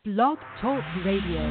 Blog Talk Radio.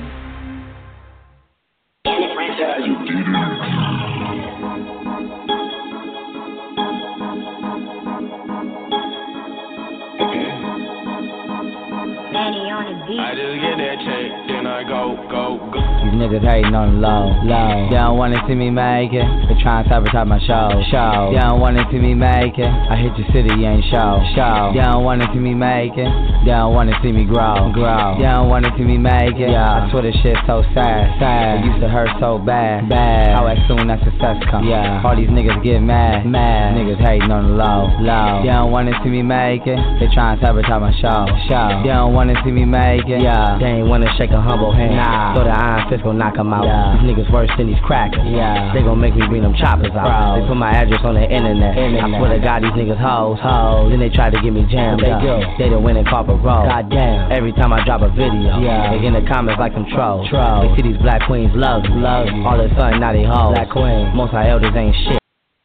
I just get that check, then I go. These niggas hating on the low. They don't wanna see me make it. They trying to sabotage my show. They don't wanna see me make it. I hit your city, you ain't show. They don't wanna see me make it. They don't wanna see me grow. They don't wanna see me make it. I swear this shit so sad. It used to hurt so bad. How as soon as success comes. All these niggas get mad. Niggas hating on the low. They don't wanna see me make it. They trying to sabotage my show. They don't wanna see me make it. They ain't wanna shake a humble hand. So the iron fist gon' knock 'em out. These niggas worse than these crackers. They gon' make me bring them choppers out. They put my address on the internet. I swear to God, these niggas hoes. Then they try to get me jammed up. They done went and caught a roll. Goddamn. Every time I drop a video, they in the comments like them trolls. They see these black queens love me. All of a sudden now they hoes. Black queen. Most of our elders ain't shit.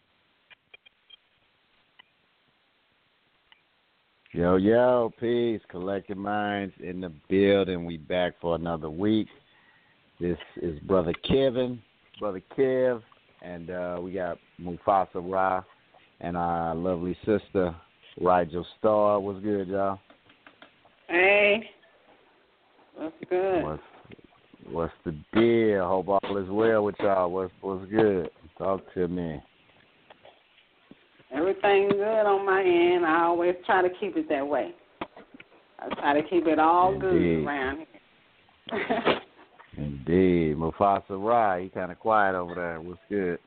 Yo, peace, Collective Minds in the building. We back for another week. This is Brother Kev, and we got Mufasa Ra and our lovely sister, Rigel Star. What's good, y'all? Hey, what's good? What's the deal? Hope all is well with y'all. What's good? Talk to me. Everything good on my end. I always try to keep it that way. I try to keep it all Indeed. good around here. Indeed. Mufasa Ra, he kind of quiet over there. What's good?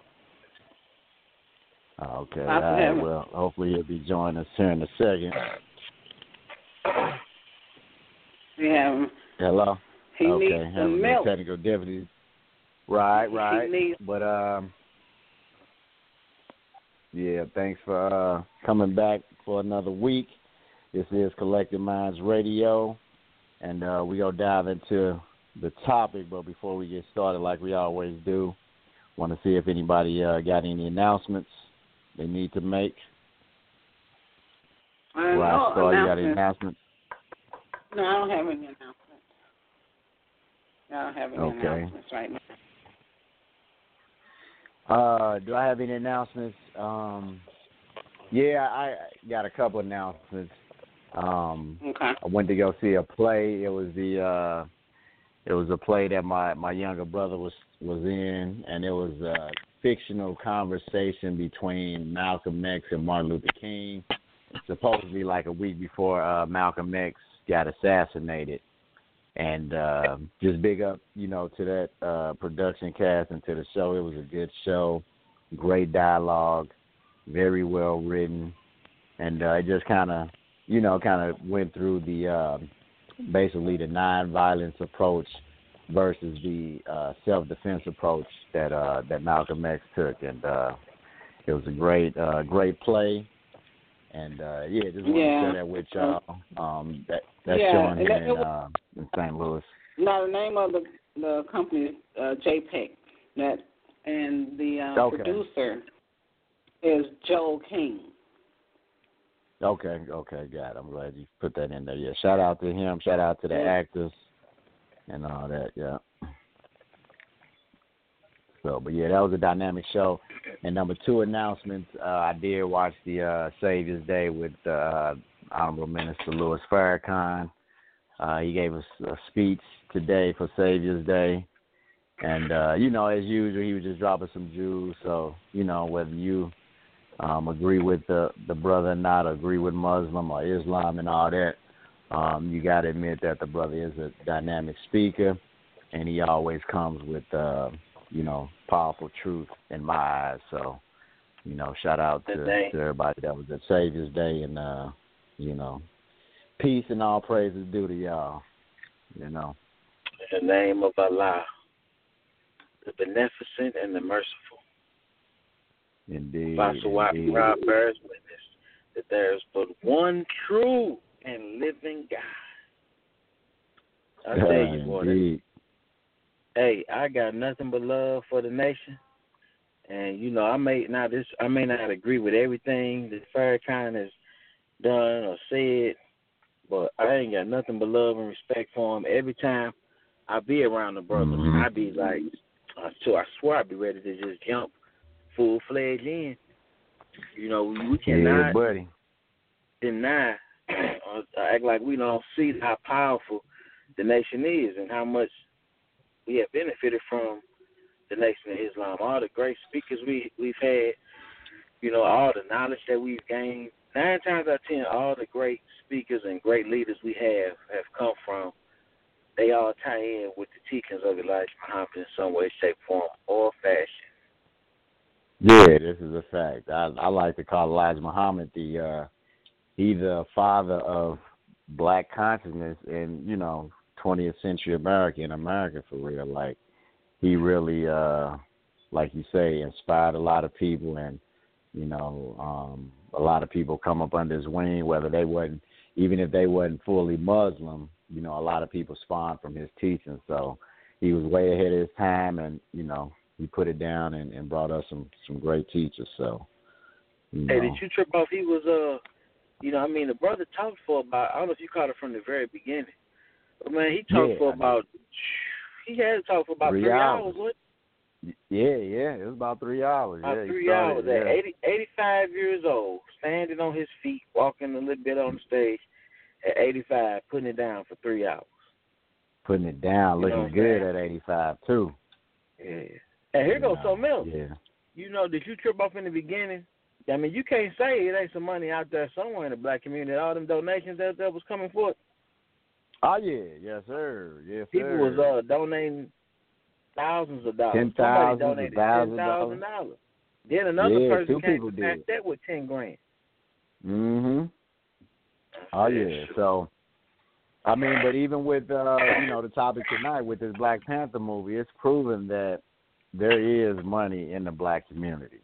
Okay. All right. Well, hopefully he'll be joining us here in a second. Yeah. Hello? He needs some milk. Technical difficulties. Right. But, yeah, thanks for coming back for another week. This is Collective Minds Radio, and we go dive into the topic. But before we get started, like we always do, want to see if anybody got any announcements they need to make. No Star, you got any announcements? No, I don't have any announcements. Announcements right now. Do I have any announcements? Yeah, I got a couple announcements. Okay. I went to go see a play. It was a play that my younger brother was in, and it was a fictional conversation between Malcolm X and Martin Luther King, supposedly like a week before Malcolm X got assassinated. And just big up, to that production cast and to the show. It was a good show, great dialogue, very well written, and it just kind of went through the basically the non-violence approach versus the self-defense approach that Malcolm X took, and it was a great play. And just want to share that with y'all. That's showing here in St. Louis. Now the name of the company is JPEG. And the producer is Joel King. Okay, got it. I'm glad you put that in there. Yeah, shout out to him. Shout out to the actors and all that. Yeah. So, but yeah, that was a dynamic show. And number two announcements, I did watch the Savior's Day with Honorable Minister Louis Farrakhan. He gave us a speech today for Savior's Day. And, as usual, he was just dropping some jewels. So, whether you agree with the brother or not, agree with Muslim or Islam and all that, you got to admit that the brother is a dynamic speaker. And he always comes with powerful truth in my eyes. So, shout out to everybody that was at Savior's Day, and, peace and all praises due to y'all, In the name of Allah, the beneficent and the merciful. Indeed. Apostle Rob bears witness that there is but one true and living God. I tell you what. Hey, I got nothing but love for the nation, and I may not agree with everything that Farrakhan has done or said, but I ain't got nothing but love and respect for him. Every time I be around the brothers, I be like, I swear I be ready to just jump full-fledged in. You know, we cannot deny or act like we don't see how powerful the nation is and how much we have benefited from the Nation of Islam. All the great speakers we've had, you know, all the knowledge that we've gained. 9 times out of 10, all the great speakers and great leaders we have come from, they all tie in with the teachings of Elijah Muhammad in some way, shape, form, or fashion. Yeah, this is a fact. I like to call Elijah Muhammad he's the father of black consciousness in, you know, 20th century America for real. Like, he really, like you say, inspired a lot of people, and, you know, a lot of people come up under his wing, whether they wasn't, even if they wasn't fully Muslim, you know, a lot of people spawned from his teaching. So he was way ahead of his time, and, you know, he put it down and brought us some great teachers. So, you know. Hey, did you trip off? He was, you know, I mean, the brother talked for about, I don't know if you caught it from the very beginning, but, man, he talked for about, he had to talk for about 3 hours, what? Yeah, it was about 3 hours. About 3 hours at 85 years old, standing on his feet, walking a little bit on the stage at 85, putting it down for 3 hours. Putting it down, looking good at 85, too. Yeah. And here goes something else. Yeah. You know, did you trip off in the beginning? I mean, you can't say it ain't some money out there somewhere in the black community. All them donations that was coming forth. Oh, yeah. Yes, sir. Yes, sir. People was donating thousands of dollars. $10,000, Somebody donated $10,000. Then another person came and packed that with $10,000. Mm-hmm. Oh, yeah. So, I mean, but even with, you know, the topic tonight with this Black Panther movie, it's proven that there is money in the black community.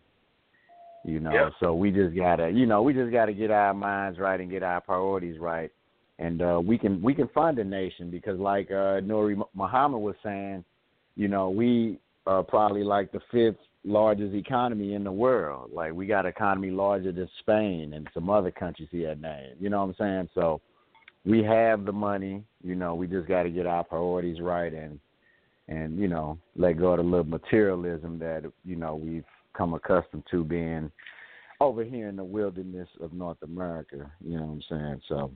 You know, yep. So we just gotta, you know, get our minds right and get our priorities right, and we can fund a nation, because, like Nuri Muhammad was saying, you know, we are probably like the 5th largest economy in the world. Like, we got an economy larger than Spain and some other countries he had named. You know what I'm saying? So we have the money. You know, we just got to get our priorities right and you know, let go of the little materialism that, you know, we've come accustomed to being over here in the wilderness of North America. You know what I'm saying? So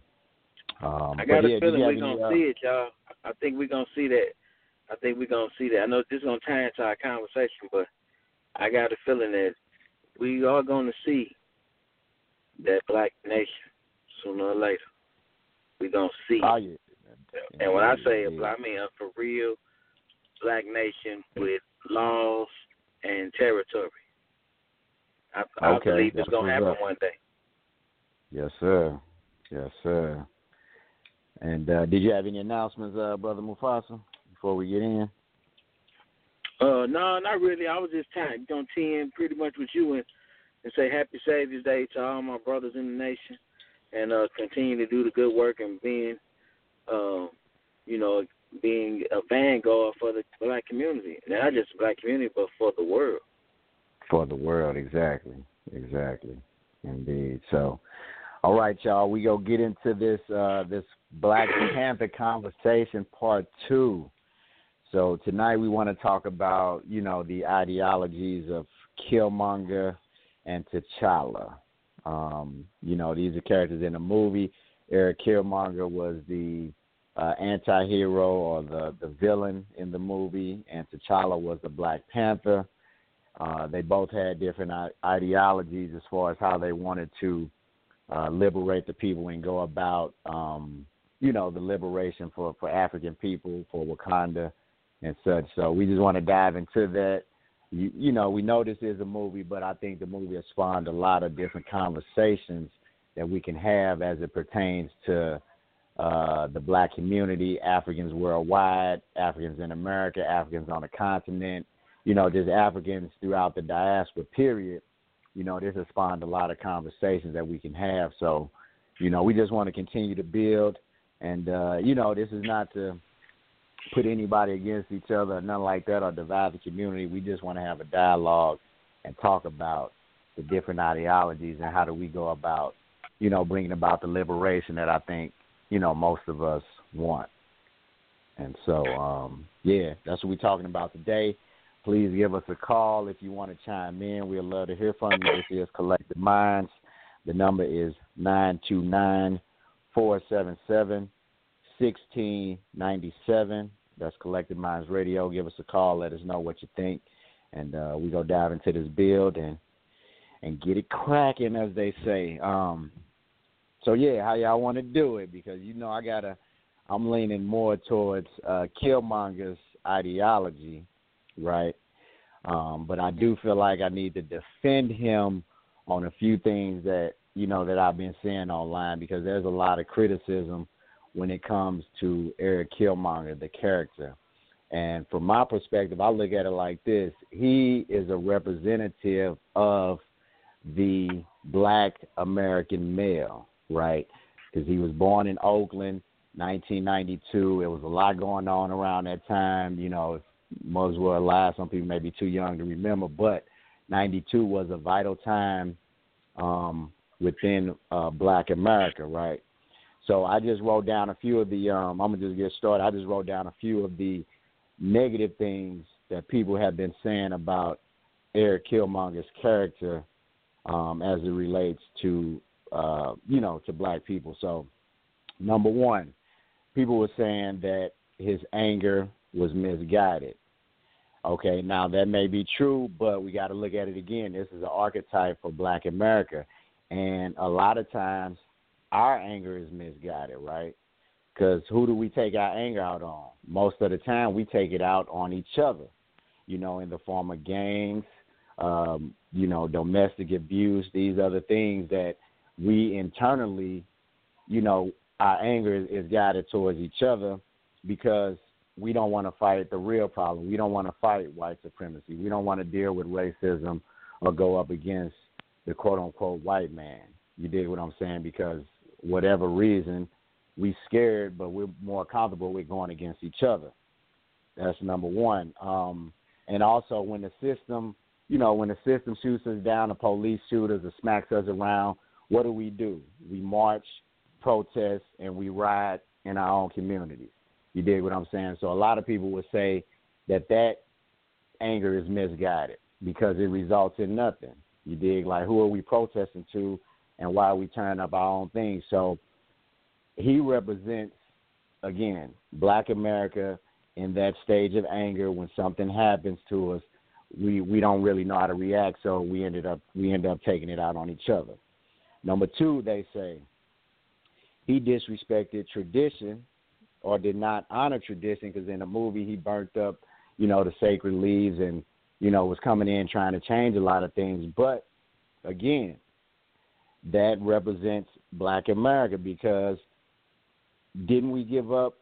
I got a feeling we're going to see it, y'all. I think we're going to see that. I know this is going to tie into our conversation, but I got a feeling that we are going to see that black nation sooner or later. We're going to see it. Yeah. And when I say it, I mean a for real black nation with laws and territory. I believe it's going to happen one day. Yes, sir. Yes, sir. And did you have any announcements, Brother Mufasa, before we get in? No, not really. I was just going to tee in pretty much with you and say Happy Savior's Day to all my brothers in the nation, and continue to do the good work and being, you know, being a vanguard for the black community. Not just the black community, but for the world. For the world, exactly. Indeed. So, all right, y'all, we go get into this Black Panther conversation part 2. So tonight we want to talk about, you know, the ideologies of Killmonger and T'Challa. You know, these are characters in the movie. Eric Killmonger was the anti-hero or the villain in the movie, and T'Challa was the Black Panther. They both had different ideologies as far as how they wanted to liberate the people and go about, you know, the liberation for African people, for Wakanda and such. So we just want to dive into that. You know, we know this is a movie, but I think the movie has spawned a lot of different conversations that we can have as it pertains to the black community, Africans worldwide, Africans in America, Africans on the continent, you know, just Africans throughout the diaspora, period. You know, this has spawned a lot of conversations that we can have. So, you know, we just want to continue to build. And, you know, this is not to put anybody against each other or nothing like that or divide the community. We just want to have a dialogue and talk about the different ideologies and how do we go about, you know, bringing about the liberation that I think, most of us want. And so, that's what we're talking about today. Please give us a call if you want to chime in. We'd love to hear from you. This is Collective Minds. The number is 929-477-1697. That's Collective Minds Radio. Give us a call. Let us know what you think. And we go down into this build and get it cracking, as they say. How y'all want to do it? Because, I'm leaning more towards Killmonger's ideology, right? But I do feel like I need to defend him on a few things that, that I've been seeing online, because there's a lot of criticism when it comes to Eric Killmonger, the character. And from my perspective, I look at it like this. He is a representative of the black American male, right? Because he was born in Oakland, 1992. It was a lot going on around that time. If most were alive, some people may be too young to remember, but 92 was a vital time within black America, right? So I just wrote down a few of the, I'm going to just get started. I just wrote down a few of the negative things that people have been saying about Eric Killmonger's character as it relates to, to black people. So, number one, people were saying that his anger was misguided. Okay, now that may be true, but we got to look at it again. This is an archetype for black America, and a lot of times our anger is misguided, right? Because who do we take our anger out on? Most of the time we take it out on each other, in the form of gangs, domestic abuse, these other things that we internally, our anger is guided towards each other because we don't want to fight the real problem. We don't want to fight white supremacy. We don't want to deal with racism or go up against the quote-unquote white man. You dig what I'm saying? Because whatever reason, we scared, but we're more comfortable with going against each other. That's number one. And also when the system shoots us down, the police shoot us or smacks us around, what do? We march, protest, and we riot in our own communities. You dig what I'm saying? So a lot of people would say that anger is misguided because it results in nothing. You dig? Like, who are we protesting to, and why are we tearing up our own things? So he represents, again, black America in that stage of anger. When something happens to us, we don't really know how to react, so we end up taking it out on each other. Number two, they say he disrespected tradition or did not honor tradition, because in the movie he burnt up, the sacred leaves and, was coming in trying to change a lot of things. But, again, that represents black America, because didn't we give up,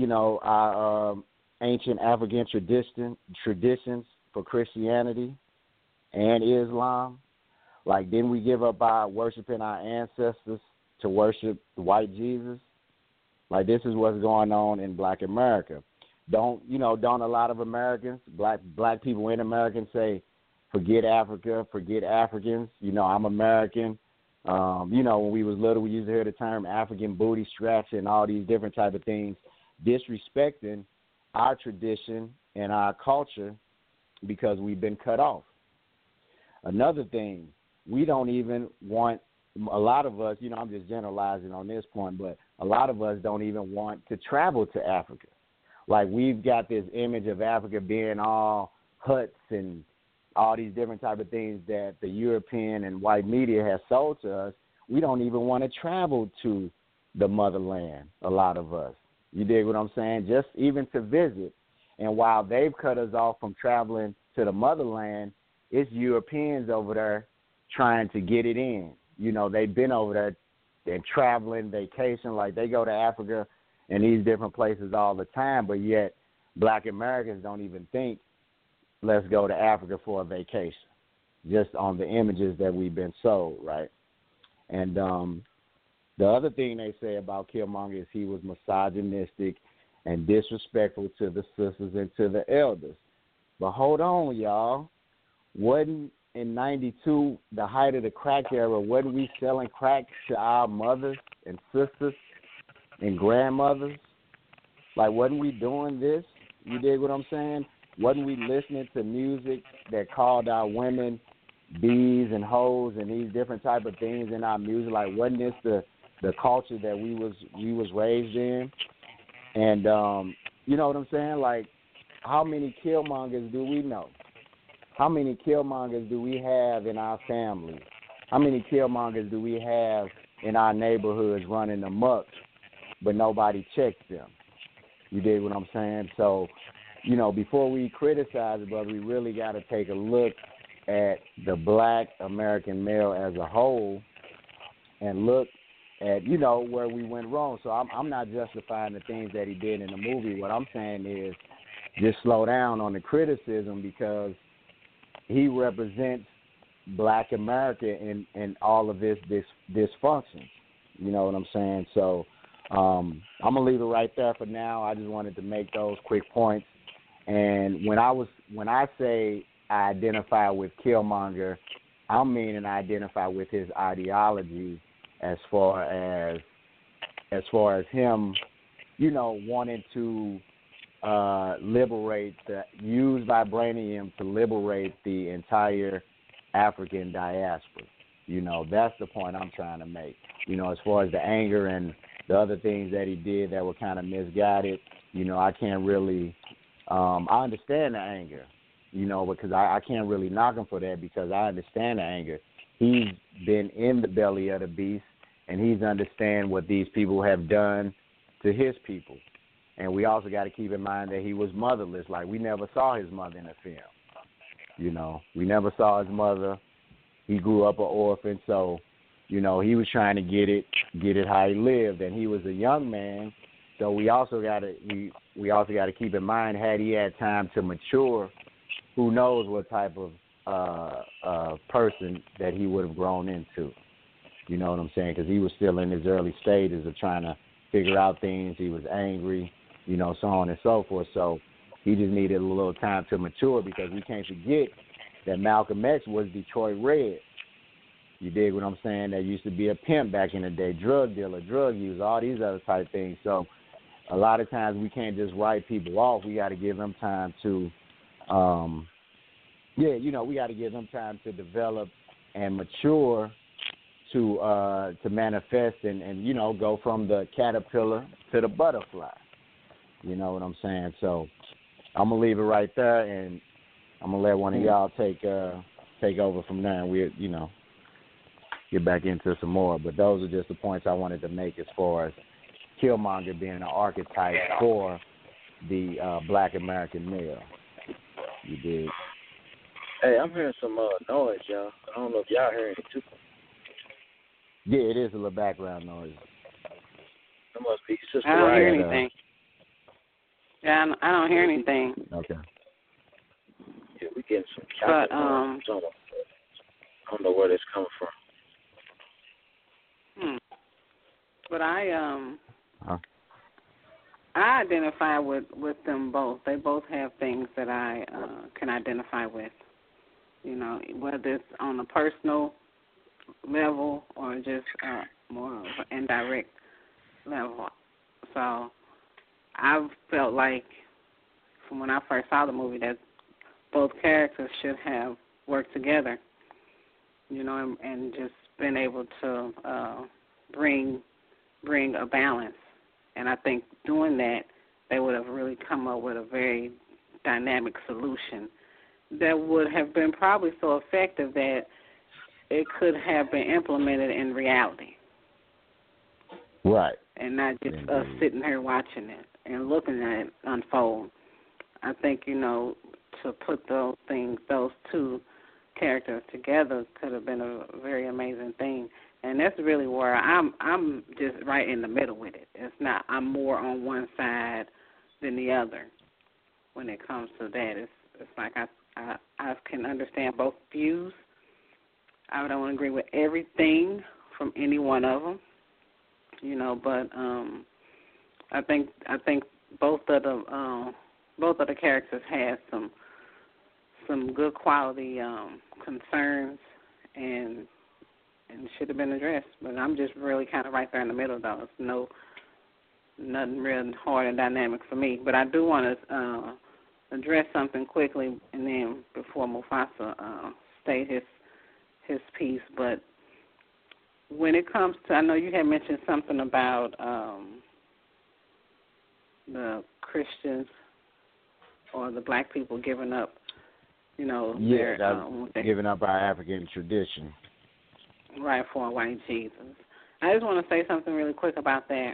our ancient African traditions for Christianity and Islam? Like, didn't we give up our worshiping our ancestors to worship the white Jesus? Like, this is what's going on in black America. Don't a lot of Americans, black people in America, say, forget Africa, forget Africans. I'm American. When we was little, we used to hear the term African booty straps and all these different type of things, disrespecting our tradition and our culture because we've been cut off. Another thing, we don't even want, a lot of us, I'm just generalizing on this point, but a lot of us don't even want to travel to Africa. Like, we've got this image of Africa being all huts and all these different type of things that the European and white media has sold to us. We don't even want to travel to the motherland, a lot of us. You dig what I'm saying? Just even to visit. And while they've cut us off from traveling to the motherland, it's Europeans over there trying to get it in. They've been over there and traveling, vacation, like they go to Africa and these different places all the time, but yet black Americans don't even think, let's go to Africa for a vacation, just on the images that we've been sold, right? And the other thing they say about Killmonger is he was misogynistic and disrespectful to the sisters and to the elders. But hold on, y'all. Wasn't in 92, the height of the crack era, wasn't we selling crack to our mothers and sisters and grandmothers? Like, wasn't we doing this? You dig what I'm saying? Wasn't we listening to music that called our women bees and hoes and these different type of things in our music? Like, wasn't this the culture that we was raised in? And you know what I'm saying? Like, how many killmongers do we know? How many killmongers do we have in our families? How many killmongers do we have in our neighborhoods running amok, but nobody checks them? You dig what I'm saying? So, you know, before we criticize it, brother, we really got to take a look at the black American male as a whole and look at, you know, where we went wrong. So I'm not justifying the things that he did in the movie. What I'm saying is just slow down on the criticism, because he represents black America in all of this dysfunction. You know what I'm saying? So I'm going to leave it right there for now. I just wanted to make those quick points. And when I say I identify with Killmonger, I'm meaning I identify with his ideology as far as him, you know, wanting to use vibranium to liberate the entire African diaspora. You know, that's the point I'm trying to make. You know, as far as the anger and the other things that he did that were kind of misguided, you know, I can't really I understand the anger, you know, because I can't really knock him for that, because I understand the anger. He's been in the belly of the beast, and he's understand what these people have done to his people. And we also got to keep in mind that he was motherless. Like, we never saw his mother in the film. You know, we never saw his mother. He grew up an orphan, so, you know, he was trying to get it how he lived. And he was a young man, so we also got to keep in mind, had he had time to mature, who knows what type of person that he would have grown into. You know what I'm saying? Because he was still in his early stages of trying to figure out things. He was angry, you know, so on and so forth. So he just needed a little time to mature, because we can't forget that Malcolm X was Detroit Red. You dig what I'm saying? That used to be a pimp back in the day, drug dealer, drug user, all these other type things. So a lot of times we can't just write people off. We got to give them time to, we got to give them time to develop and mature to manifest and, you know, go from the caterpillar to the butterfly. You know what I'm saying? So I'm going to leave it right there, and I'm going to let one of y'all take over from there, and we, you know, get back into some more. But those are just the points I wanted to make as far as Killmonger being an archetype for the black American male. You did. Hey, I'm hearing some noise, y'all. I don't know if y'all hearing it too. Yeah, it is a little background noise. That must be Sister I don't Ryan. hear anything. Yeah, I don't hear anything. Okay. Yeah, we getting some But I don't know where that's coming from. But I identify with them both. They both have things that I can identify with. You know, whether it's on a personal level or just more of an indirect level. So I've felt like from when I first saw the movie that both characters should have worked together, you know, and just been able to bring a balance. And I think doing that, they would have really come up with a very dynamic solution that would have been probably so effective that it could have been implemented in reality. Right. And not just us sitting here watching it and looking at it unfold. I think, you know, to put those two characters together could have been a very amazing thing. And that's really where I'm just right in the middle with it. It's not I'm more on one side than the other when it comes to that. It's like I can understand both views. I don't agree with everything from any one of them, you know. But I think both of the characters had some good quality concerns and should have been addressed. But I'm just really kind of right there in the middle, though. It's nothing real hard and dynamic for me. But I do want to address something quickly, and then before Mufasa state his piece. But when it comes to, I know you had mentioned something about the Christians or the black people giving up, giving up our African tradition. Right, for a white Jesus. I just want to say something really quick about that.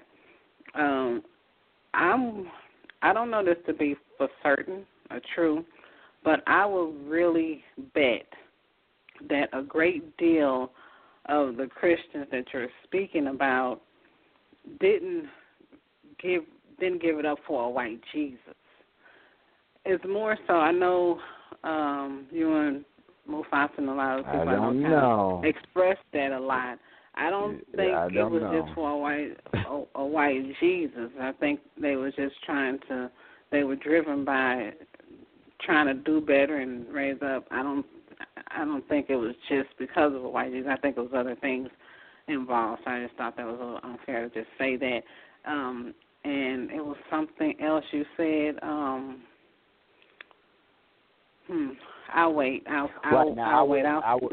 I don't know this to be for certain or true, but I will really bet that a great deal of the Christians that you're speaking about didn't give it up for a white Jesus. It's more so, I know you and Mufasa and a lot of people kind of expressed that a lot. I don't think it was just for a white Jesus. I think they were just they were driven by trying to do better and raise up. I don't think it was just because of a white Jesus. I think it was other things involved. So I just thought that was a little unfair to just say that. And it was something else you said. I'll wait. I'll wait.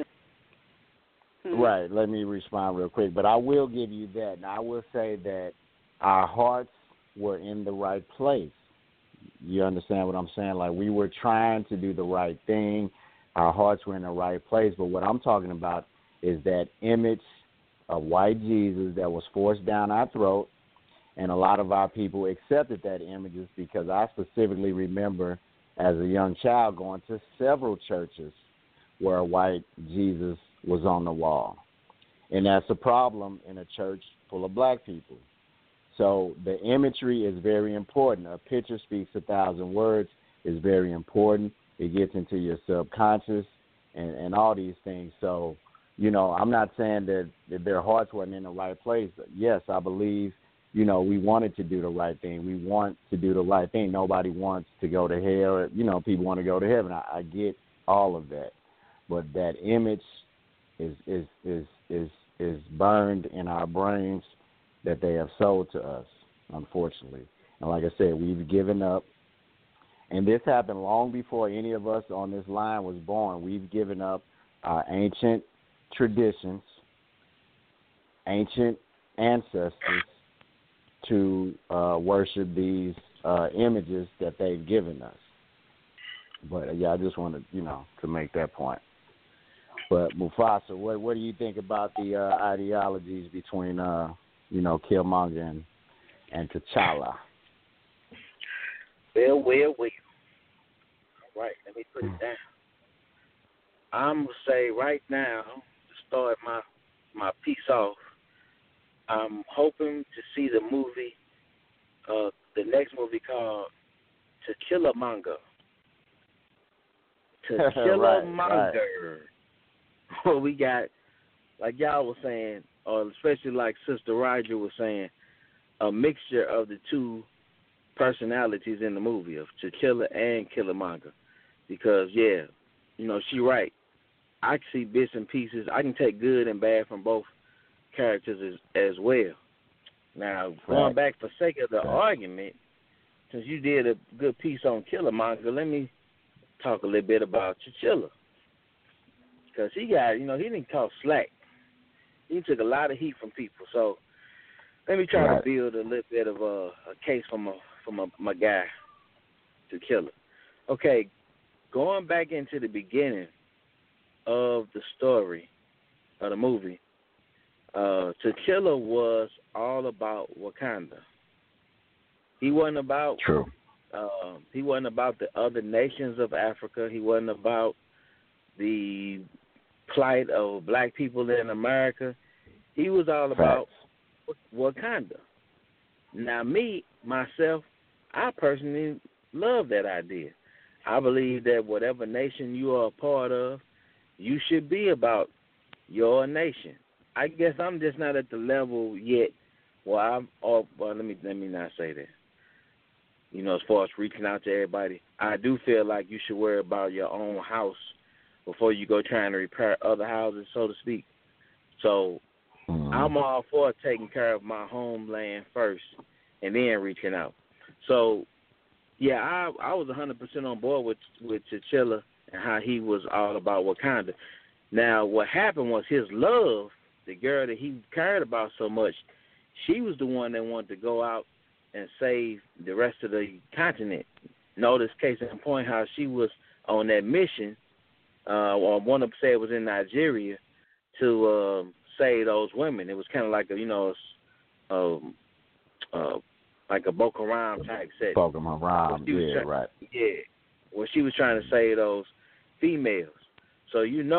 Right, let me respond real quick. But I will give you that. Now, I will say that our hearts were in the right place. You understand what I'm saying? Like, we were trying to do the right thing. Our hearts were in the right place. But what I'm talking about is that image of white Jesus that was forced down our throat. And a lot of our people accepted that image because I specifically remember as a young child going to several churches where a white Jesus was on the wall. And that's a problem in a church full of black people. So the imagery is very important. A picture speaks 1,000 words is very important. It gets into your subconscious and all these things. So, I'm not saying that their hearts weren't in the right place. Yes, I believe, we wanted to do the right thing. We want to do the right thing. Nobody wants to go to hell. People want to go to heaven. I get all of that. But that image is burned in our brains that they have sold to us, unfortunately. And like I said, we've given up. And this happened long before any of us on this line was born. We've given up our ancient traditions, ancient ancestors to worship these images that they've given us. But, I just wanted, to make that point. But Mufasa, what do you think about the ideologies between, Killmonger and T'Challa? Well. All right, let me put it down. I'm going to say right now, to start my piece off, I'm hoping to see the movie, the next movie called To Kill a Manga. To Kill a Manga. Well, we got, like y'all was saying, or especially like Sister Roger was saying, a mixture of the two personalities in the movie of T'Challa and Killmonger. Because, she right. I can see bits and pieces. I can take good and bad from both characters as well. Now, going back for sake of the argument, since you did a good piece on Killmonger, let me talk a little bit about T'Challa. Because he got, he didn't talk slack. He took a lot of heat from people. So let me try to build a little bit of a case for my guy, T'Challa. Okay, going back into the beginning of the story of the movie, T'Challa was all about Wakanda. He wasn't about he wasn't about the other nations of Africa. He wasn't about the plight of black people in America. He was all about Wakanda. Now, myself, I personally love that idea. I believe that whatever nation you are a part of, you should be about your nation. I guess I'm just not at the level yet. Well, let me not say that. As far as reaching out to everybody, I do feel like you should worry about your own house before you go trying to repair other houses, so to speak. So I'm all for taking care of my homeland first and then reaching out. So, yeah, I was 100% on board with T'Challa and how he was all about Wakanda. Now, what happened was his love, the girl that he cared about so much, she was the one that wanted to go out and save the rest of the continent. Notice, case in point, how she was on that mission, or one of them said it was in Nigeria, to save those women. It was kind of like like a Boko Haram type set. Boko Haram, yeah, right. Yeah, where she was trying to save those females. So,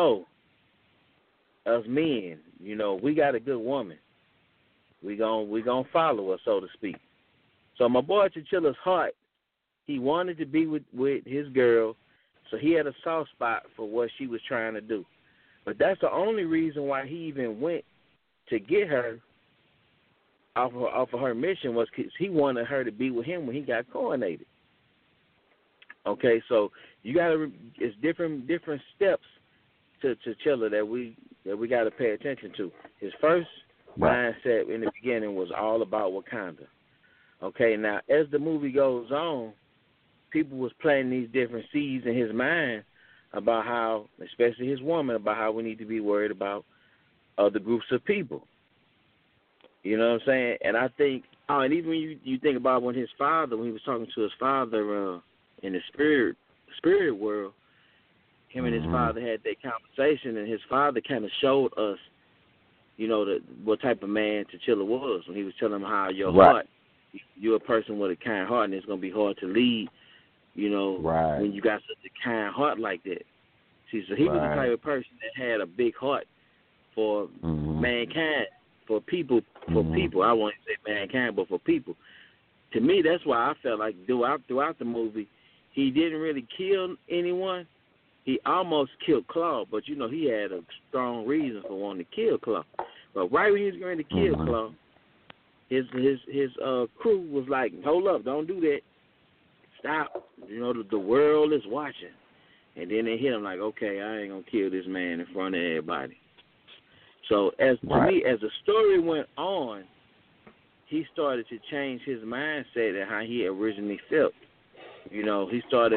us men, we got a good woman. We gonna follow her, so to speak. So my boy T'Challa's heart, he wanted to be with his girl, so he had a soft spot for what she was trying to do. But that's the only reason why he even went to get her off of her mission, was because he wanted her to be with him when he got coronated. Okay, so it's different steps to T'Challa that we got to pay attention to. His first mindset in the beginning was all about Wakanda. Okay, now as the movie goes on, people was planting these different seeds in his mind about how, especially his woman, about how we need to be worried about other groups of people. You know what I'm saying? And I think, and even when you think about when he was talking to his father in the spirit world, him and his father had that conversation, and his father kind of showed us, what type of man T'Challa was when he was telling him how your heart, you're a person with a kind heart, and it's going to be hard to lead, when you got such a kind heart like that. See, so he was the type of person that had a big heart for mankind, for people, I won't say mankind, but for people. To me, that's why I felt like throughout the movie, he didn't really kill anyone. He almost killed Claw, but he had a strong reason for wanting to kill Claw. But right when he was going to kill Claw, his crew was like, "Hold up, don't do that. Stop. The world is watching." And then they hit him like, "Okay, I ain't gonna kill this man in front of everybody." So to me, as the story went on, he started to change his mindset and how he originally felt. He started.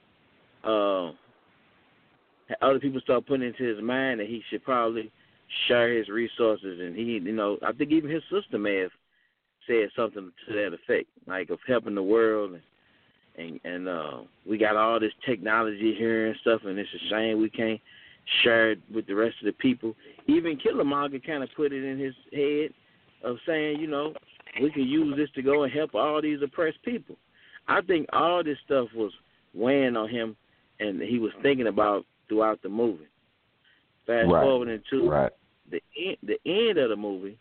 Other people start putting into his mind that he should probably share his resources, and he, I think even his sister may have said something to that effect, like of helping the world, and we got all this technology here and stuff, and it's a shame we can't share it with the rest of the people. Even Killmonger kind of put it in his head of saying, we could use this to go and help all these oppressed people. I think all this stuff was weighing on him, and he was thinking about throughout the movie. Fast forward into the end of the movie,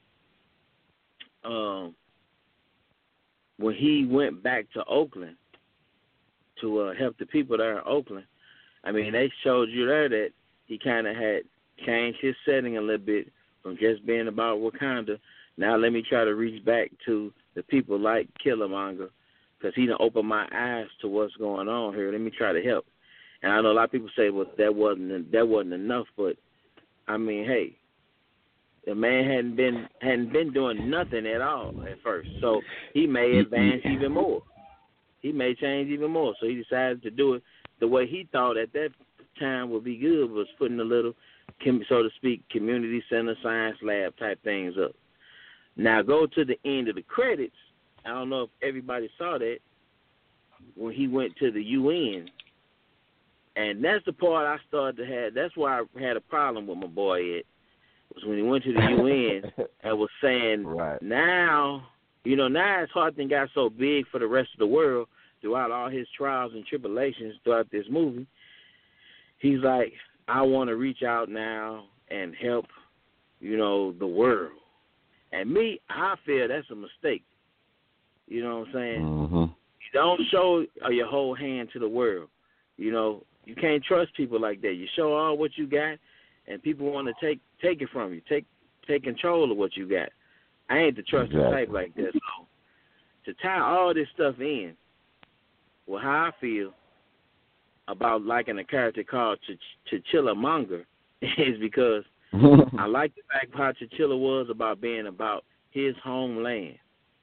when he went back to Oakland to help the people there in Oakland, I mean, they showed you there that he kind of had changed his setting a little bit from just being about Wakanda. Now let me try to reach back to the people like Killmonger, because he done opened my eyes to what's going on here. Let me try to help. And I know a lot of people say, well, that wasn't enough, but I mean, hey, the man hadn't been doing nothing at all at first, so he may advance even more. He may change even more. So he decided to do it the way he thought at that time would be good, was putting a little, so to speak, community center, science lab type things up. Now go to the end of the credits. I don't know if everybody saw that when he went to the UN. And that's the part I started to have. That's why I had a problem with my boy Ed, was when he went to the UN and was saying, now, now his heart thing got so big for the rest of the world throughout all his trials and tribulations throughout this movie. He's like, I want to reach out now and help, the world. And me, I feel that's a mistake. You know what I'm saying? You don't show your whole hand to the world. You can't trust people like that. You show all what you got, and people want to take it from you, take control of what you got. I ain't the trusting type like that. So to tie all this stuff in, well, how I feel about liking a character called T'Challa Monger is because I like the fact how T'Challa was about being about his homeland.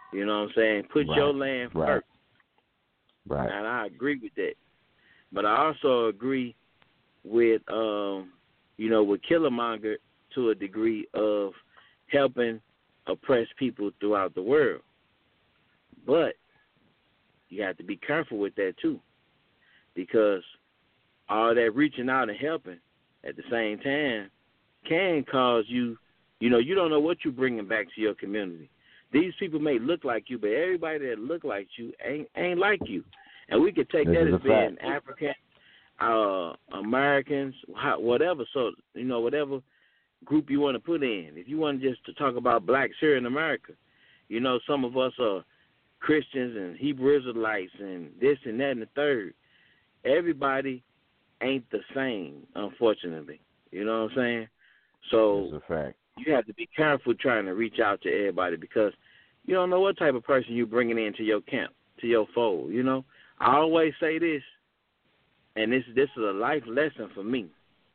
You know what I'm saying? Put your land first. Right. And I agree with that. But I also agree with, with Killmonger to a degree of helping oppressed people throughout the world. But you have to be careful with that too, because all that reaching out and helping at the same time can cause you, you don't know what you're bringing back to your community. These people may look like you, but everybody that look like you ain't like you. And we could take that as being African, Americans, whatever. So, whatever group you want to put in. If you want just to talk about blacks here in America, some of us are Christians and Hebrew Israelites and this and that and the third. Everybody ain't the same, unfortunately. You know what I'm saying? So that's a fact. You have to be careful trying to reach out to everybody, because you don't know what type of person you're bringing into your camp, to your fold. I always say this, and this is a life lesson for me.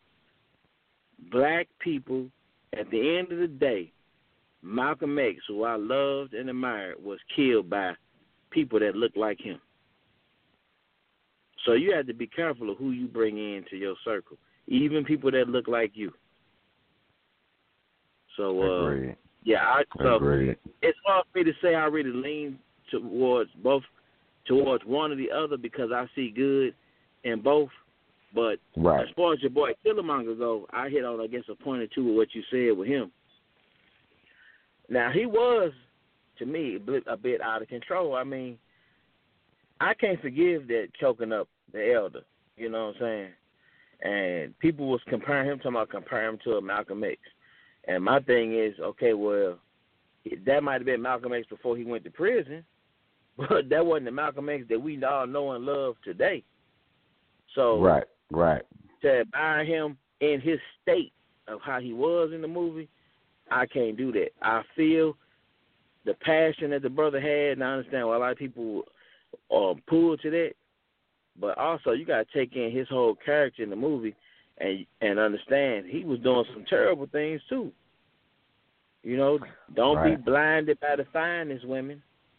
Black people, at the end of the day, Malcolm X, who I loved and admired, was killed by people that look like him. So you have to be careful of who you bring into your circle, even people that look like you. So, Agreed. Agreed. It's hard for me to say I really lean towards one or the other, because I see good in both. But as far as your boy Killmonger go, I hit on, I guess, a point or two of what you said with him. Now, he was, to me, a bit out of control. I mean, I can't forgive that choking up the elder, you know what I'm saying? And people was comparing him to a Malcolm X. And my thing is, okay, well, that might have been Malcolm X before he went to prison, but that wasn't the Malcolm X that we all know and love today. So right. To admire him in his state of how he was in the movie, I can't do that. I feel the passion that the brother had, and I understand why a lot of people pull to that. But also, you got to take in his whole character in the movie and understand he was doing some terrible things too. Don't be blinded by the finest, women.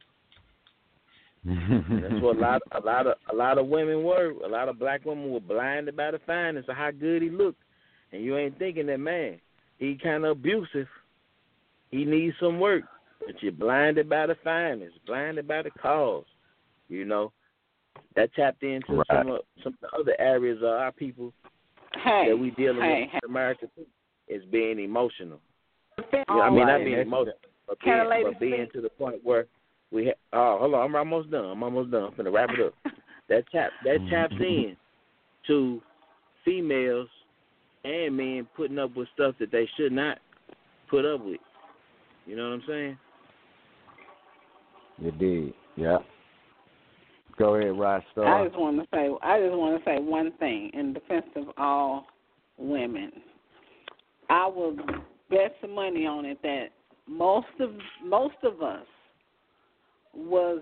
That's what a lot of women were. A lot of black women were blinded by the fineness of how good he looked, and you ain't thinking that, man, he kind of abusive. He needs some work, but you're blinded by the fineness, blinded by the cause. That tapped into some of the other areas of our people that we dealing with in America too, is being emotional. Not being emotional, but being to the point where hold on, I'm almost done. I'm finna wrap it up. That taps in to females and men putting up with stuff that they should not put up with. You know what I'm saying? You did. Yeah. Go ahead, Rostar. I just want to say one thing in defense of all women. I will bet some money on it that most of us was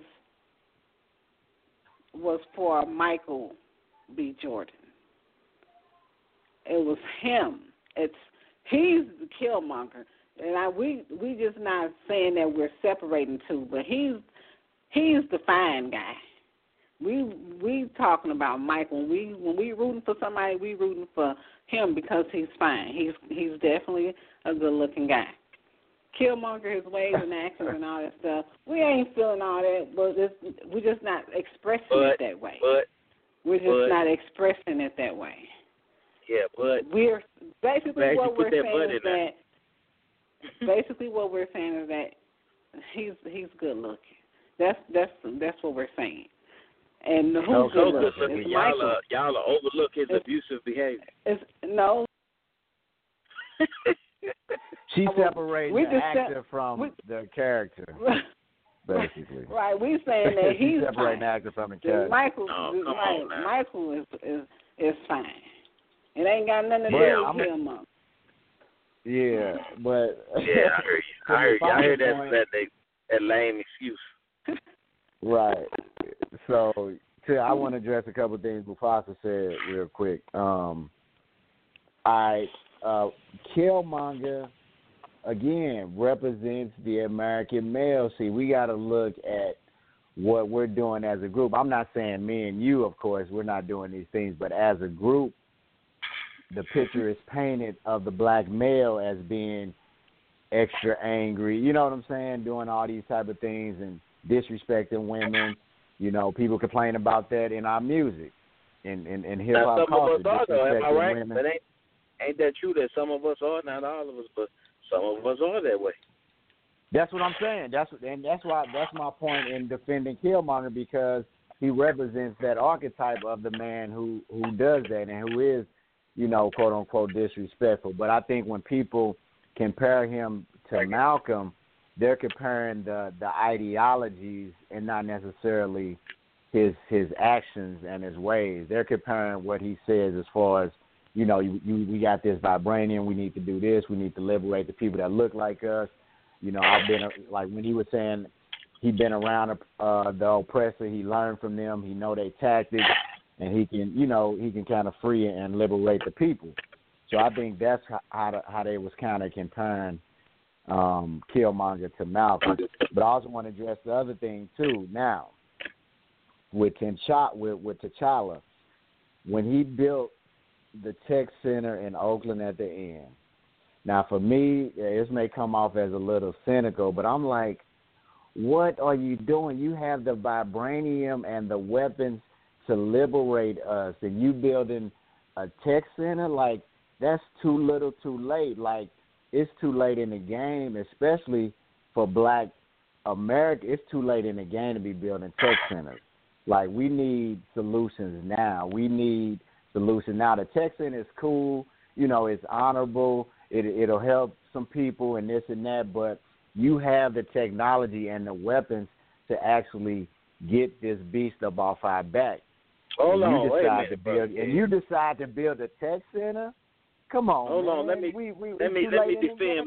for Michael B. Jordan. It was him. He's the Killmonger, and we just not saying that we're separating two, but he's the fine guy. We talking about Michael. When we rooting for somebody, we rooting for him because he's fine. He's definitely a good looking guy. Killmonger, his ways and actions and all that stuff, we ain't feeling all that, but we're just not expressing it that way. We're just not expressing it that way. Yeah, but we're basically what we're saying is that he's good looking. That's what we're saying. And who's good looking? Y'all overlook his abusive behavior. No. She separates the actor from the character, basically. Right, we're saying that he's separating the actor from the character. Michael is fine. It ain't got nothing to do with him. Yeah, but I heard that lame excuse. Right. So, I want to address a couple of things Mufasa said real quick. Killmonger again, represents the American male. See, we got to look at what we're doing as a group. I'm not saying me and you, of course, we're not doing these things, but as a group, the picture is painted of the black male as being extra angry, you know what I'm saying, doing all these type of things and disrespecting women. You know, people complain about that in our music, in hip-hop culture, disrespecting right? women. But ain't that true that some of us are, not all of us, but some of us are that way? That's what I'm saying. That's my point in defending Killmonger, because he represents that archetype of the man who does that and who is, you know, quote unquote disrespectful. But I think when people compare him to Malcolm, they're comparing the ideologies and not necessarily his actions and his ways. They're comparing what he says as far as, you know, we got this vibranium, we need to do this, we need to liberate the people that look like us. You know, I've been, like when he was saying he'd been around the oppressor, he learned from them, he know their tactics, and he can kind of free and liberate the people. So I think that's how they was kind of comparing Killmonger to Malcolm. But I also want to address the other thing too. Now, with T'Challa, when he built the tech center in Oakland at the end. Now, for me, this may come off as a little cynical, but I'm like, what are you doing? You have the vibranium and the weapons to liberate us, and you building a tech center? Like, that's too little too late. Like, it's too late in the game, especially for black America. It's too late in the game to be building tech centers. Like, we need solutions now. We need solutions now. The tech center is cool. You know, it's honorable. It'll help some people and this and that, but you have the technology and the weapons to actually get this beast up off our back. Hold on, wait a minute, and you decide to build a tech center? Come on, hold man. on, let me defend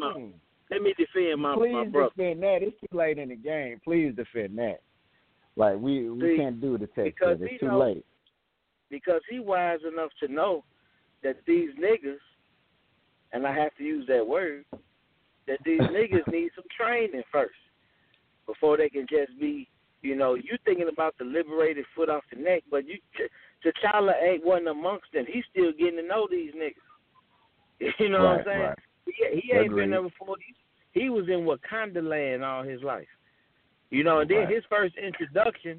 my Please brother. defend that. It's too late in the game. Please defend that. Like, we can't do the tech center. It's too late. Because he wise enough to know that these niggas, and I have to use that word, that these niggas need some training first before they can just be, you know, you thinking about the liberated foot off the neck, but T'Challa ain't one amongst them. He's still getting to know these niggas. You know what I'm saying? Right. He ain't been there before. He was in Wakanda land all his life. You know, and then his first introduction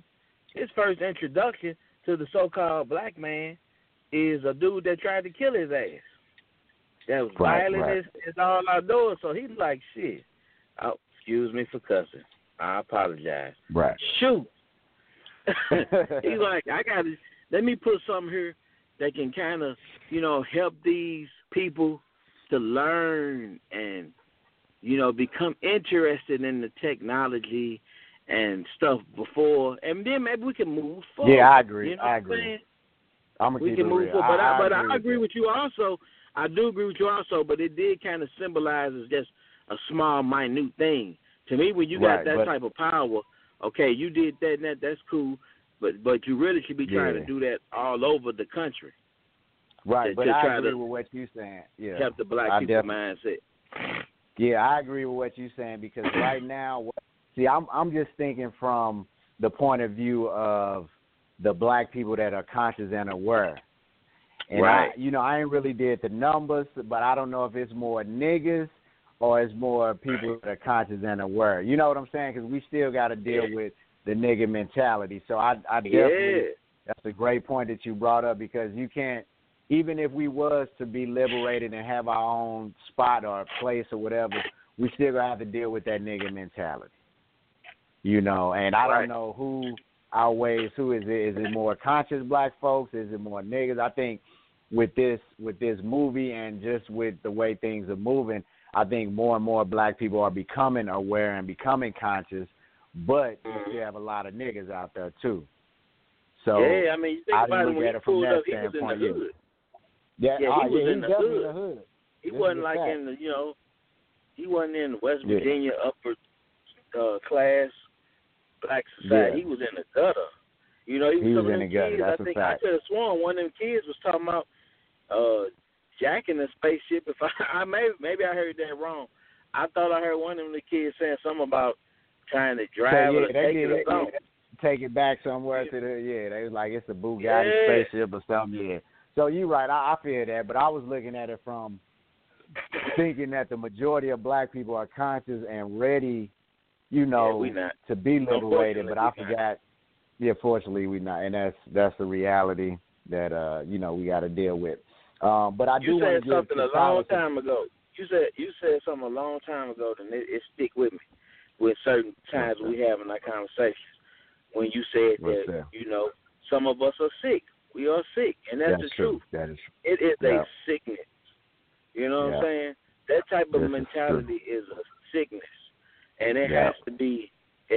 to the so-called black man is a dude that tried to kill his ass. That was violent as all outdoors. So he's like, shit. Oh, excuse me for cussing. I apologize. Right. Shoot. He's like, let me put something here that can kind of, you know, help these people to learn and, you know, become interested in the technology and stuff before, and then maybe we can move forward. Yeah, I agree. You know I agree. I'm gonna we keep can it move real. forward. But I agree with you also. I do agree with you also, but it did kind of symbolize as just a small, minute thing. To me, when you got that type of power, okay, you did that and that's cool, but you really should be trying to do that all over the country. Right, but I agree with what you're saying. Yeah. Help the black people mindset. Yeah, I agree with what you're saying, because right now, see, I'm just thinking from the point of view of the black people that are conscious and aware. And I ain't really did the numbers, but I don't know if it's more niggas or it's more people that are conscious and aware. You know what I'm saying? Because we still got to deal with the nigga mentality. So I definitely, that's a great point that you brought up, because you can't, even if we was to be liberated and have our own spot or place or whatever, we still gonna have to deal with that nigga mentality. You know, and I don't know who outweighs who. Is it more conscious black folks? Is it more niggas? I think with this movie and just with the way things are moving, I think more and more black people are becoming aware and becoming conscious, but we still have a lot of niggas out there too. So yeah, I mean, you think about it, when he pulled up, he was in the hood. He was in the hood. He wasn't like in the, you know, he wasn't in West Virginia upper class black society. He was in the gutter. You know, he was in the gutter. I could have sworn one of them kids was talking about jacking a spaceship. If maybe I heard that wrong. I thought I heard one of the kids saying something about trying to drive or take it or something. Take it back somewhere to they was like it's a Bugatti spaceship or something. Yeah. So you're right. I feel that, but I was looking at it from thinking that the majority of black people are conscious and ready, to be liberated. But I forgot. Yeah, fortunately we not, and that's the reality that we got to deal with. But I do want to You said something a long time ago. You said something a long time ago, and it stick with me. With certain times we have in our conversations, when you said that some of us are sick. We are sick, and that's the truth. That is true. It is a sickness. You know what I'm saying? That type of mentality is a sickness, and it has to be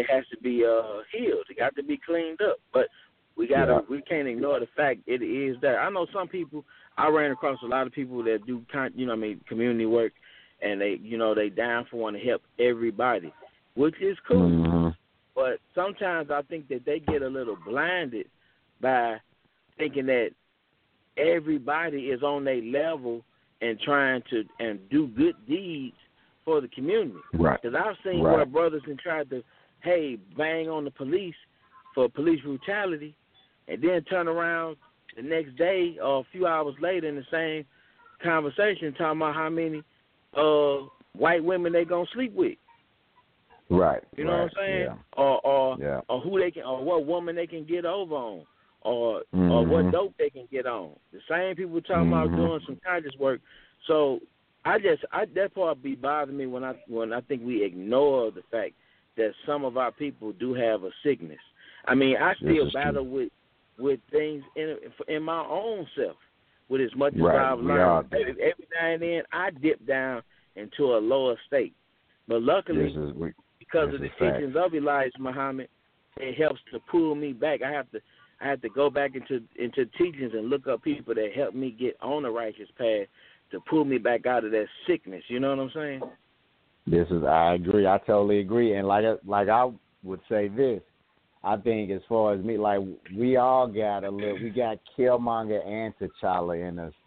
healed. It got to be cleaned up. But we can't ignore the fact it is there. I know some people. I ran across a lot of people that do community work, and they down for wanting to help everybody, which is cool. Mm-hmm. But sometimes I think that they get a little blinded by thinking that everybody is on their level and trying to do good deeds for the community. Right. Because I've seen where brothers have tried to, bang on the police for police brutality, and then turn around the next day or a few hours later in the same conversation talking about how many white women they gonna sleep with. Right. You know what I'm saying? Yeah. Or who they can, or what woman they can get over on, or what dope they can get on. The same people talking about doing some conscious work. So that part be bothering me when I think we ignore the fact that some of our people do have a sickness. I mean, I still battle with things in my own self with as much as I've learned. Every now and then I dip down into a lower state. But luckily, because of the teachings of Elijah Muhammad, it helps to pull me back. I have to go back into teachings and look up people that help me get on the righteous path to pull me back out of that sickness. You know what I'm saying? I agree. I totally agree. And like I would say this, I think as far as me, like we all got we got Killmonger and T'Challa in us,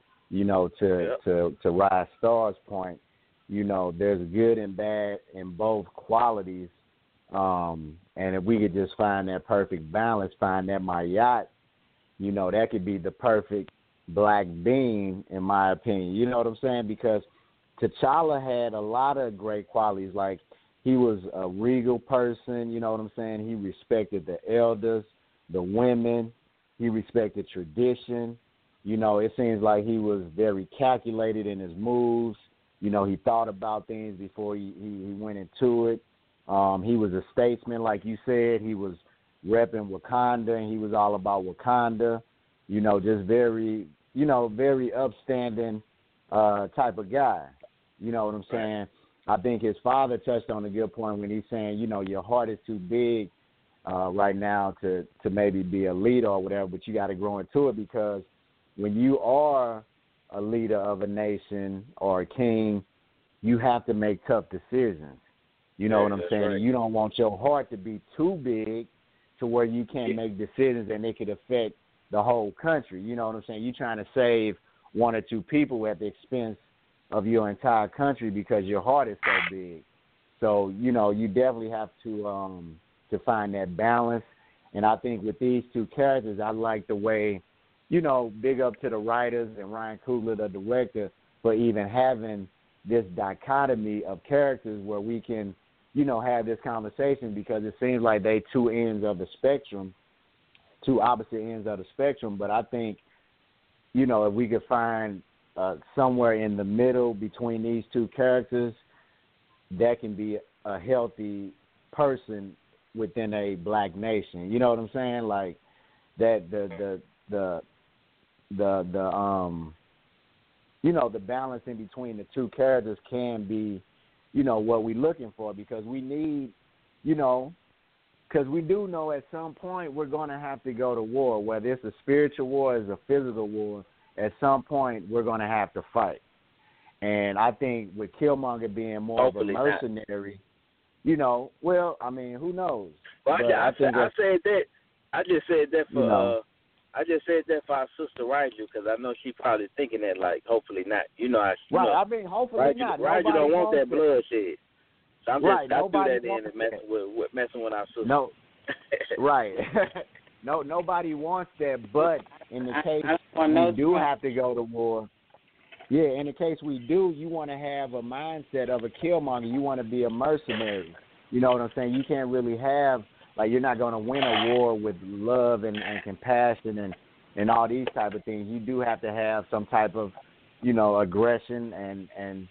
to Rod Starr's point. There's good and bad in both qualities. And if we could just find that perfect balance, find that Mayat, that could be the perfect black being, in my opinion. You know what I'm saying? Because T'Challa had a lot of great qualities. Like, he was a regal person, you know what I'm saying? He respected the elders, the women. He respected tradition. It seems like he was very calculated in his moves. He thought about things before he went into it. He was a statesman, like you said. He was repping Wakanda, and he was all about Wakanda. Just very, very upstanding type of guy. You know what I'm saying? I think his father touched on a good point when he's saying, your heart is too big right now to maybe be a leader or whatever, but you got to grow into it, because when you are a leader of a nation or a king, you have to make tough decisions. You know what I'm saying? Right. You don't want your heart to be too big to where you can't make decisions and it could affect the whole country. You know what I'm saying? You're trying to save one or two people at the expense of your entire country because your heart is so big. So, you definitely have to find that balance. And I think with these two characters, I like the way, big up to the writers and Ryan Coogler, the director, for even having this dichotomy of characters where we can, have this conversation, because it seems like they two opposite ends of the spectrum. But I think, if we could find somewhere in the middle between these two characters, that can be a healthy person within a black nation. You know what I'm saying? Like that the balance in between the two characters can be, what we're looking for, because we need, because we do know at some point we're going to have to go to war, whether it's a spiritual war, it's a physical war. At some point we're going to have to fight. And I think with Killmonger being more of a mercenary, well, I mean, who knows? Well, I just said that for I just said that for our sister Rigel because I know she probably thinking that like, hopefully not. You know, right. I mean, hopefully Rigel, not. Rigel don't want that bloodshed. So I'm right. just I threw that in and messing with our sister. No. Right. No, nobody wants that. But in the case we do have to go to war. Yeah, in the case we do, you want to have a mindset of a killmonger. You want to be a mercenary. You know what I'm saying? You can't really have, like, you're not going to win a war with love and compassion and all these type of things. You do have to have some type of, aggression and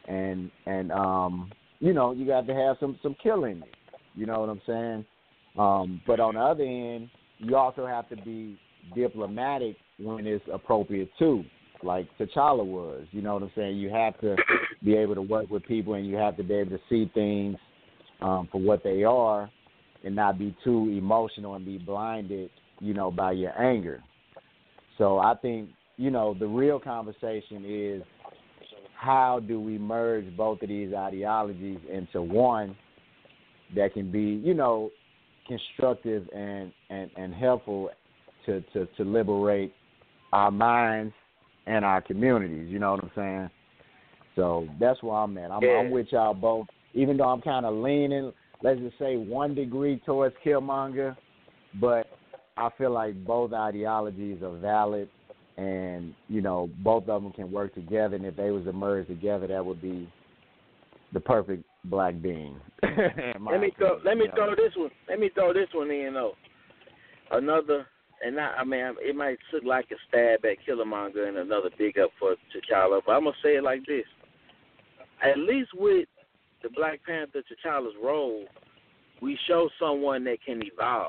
you got to have some killing. You know what I'm saying? But on the other end, you also have to be diplomatic when it's appropriate too, like T'Challa was. You know what I'm saying? You have to be able to work with people, and you have to be able to see things for what they are, and not be too emotional and be blinded, by your anger. So I think, the real conversation is how do we merge both of these ideologies into one that can be, constructive and helpful to liberate our minds and our communities. You know what I'm saying? So that's where I'm at. I'm with y'all both, even though I'm kind of leaning, let's just say 1 degree towards Killmonger, but I feel like both ideologies are valid, and both of them can work together. And if they was to merge together, that would be the perfect black being. Let me throw this one in though. Another, and it might look like a stab at Killmonger and another big up for T'Challa, but I'm gonna say it like this: at least with the Black Panther T'Challa's role, we show someone that can evolve,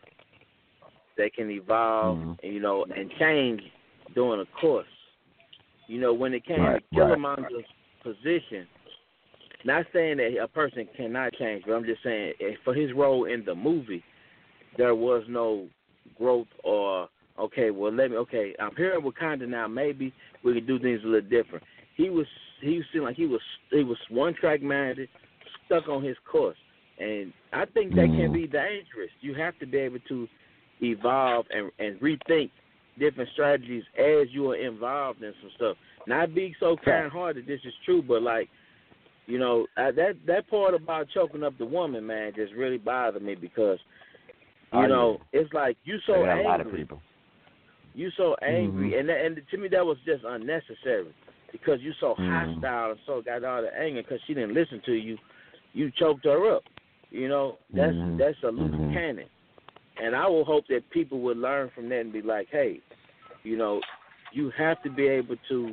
and change during a course. When it came to Killmonger's position. Not saying that a person cannot change, but I'm just saying for his role in the movie, there was no growth or, I'm here in Wakanda now, maybe we can do things a little different. He seemed like he was one-track minded, stuck on his course. And I think that can be dangerous. You have to be able to evolve and rethink different strategies as you are involved in some stuff. Not be so kind-hearted, this is true, but like, that part about choking up the woman, man, just really bothered me because, it's like you so angry. A lot of people. You so angry, and to me that was just unnecessary because you so hostile and so got all the anger because she didn't listen to you. You choked her up. That's a loose cannon, and I will hope that people would learn from that and be like, hey, you have to be able to,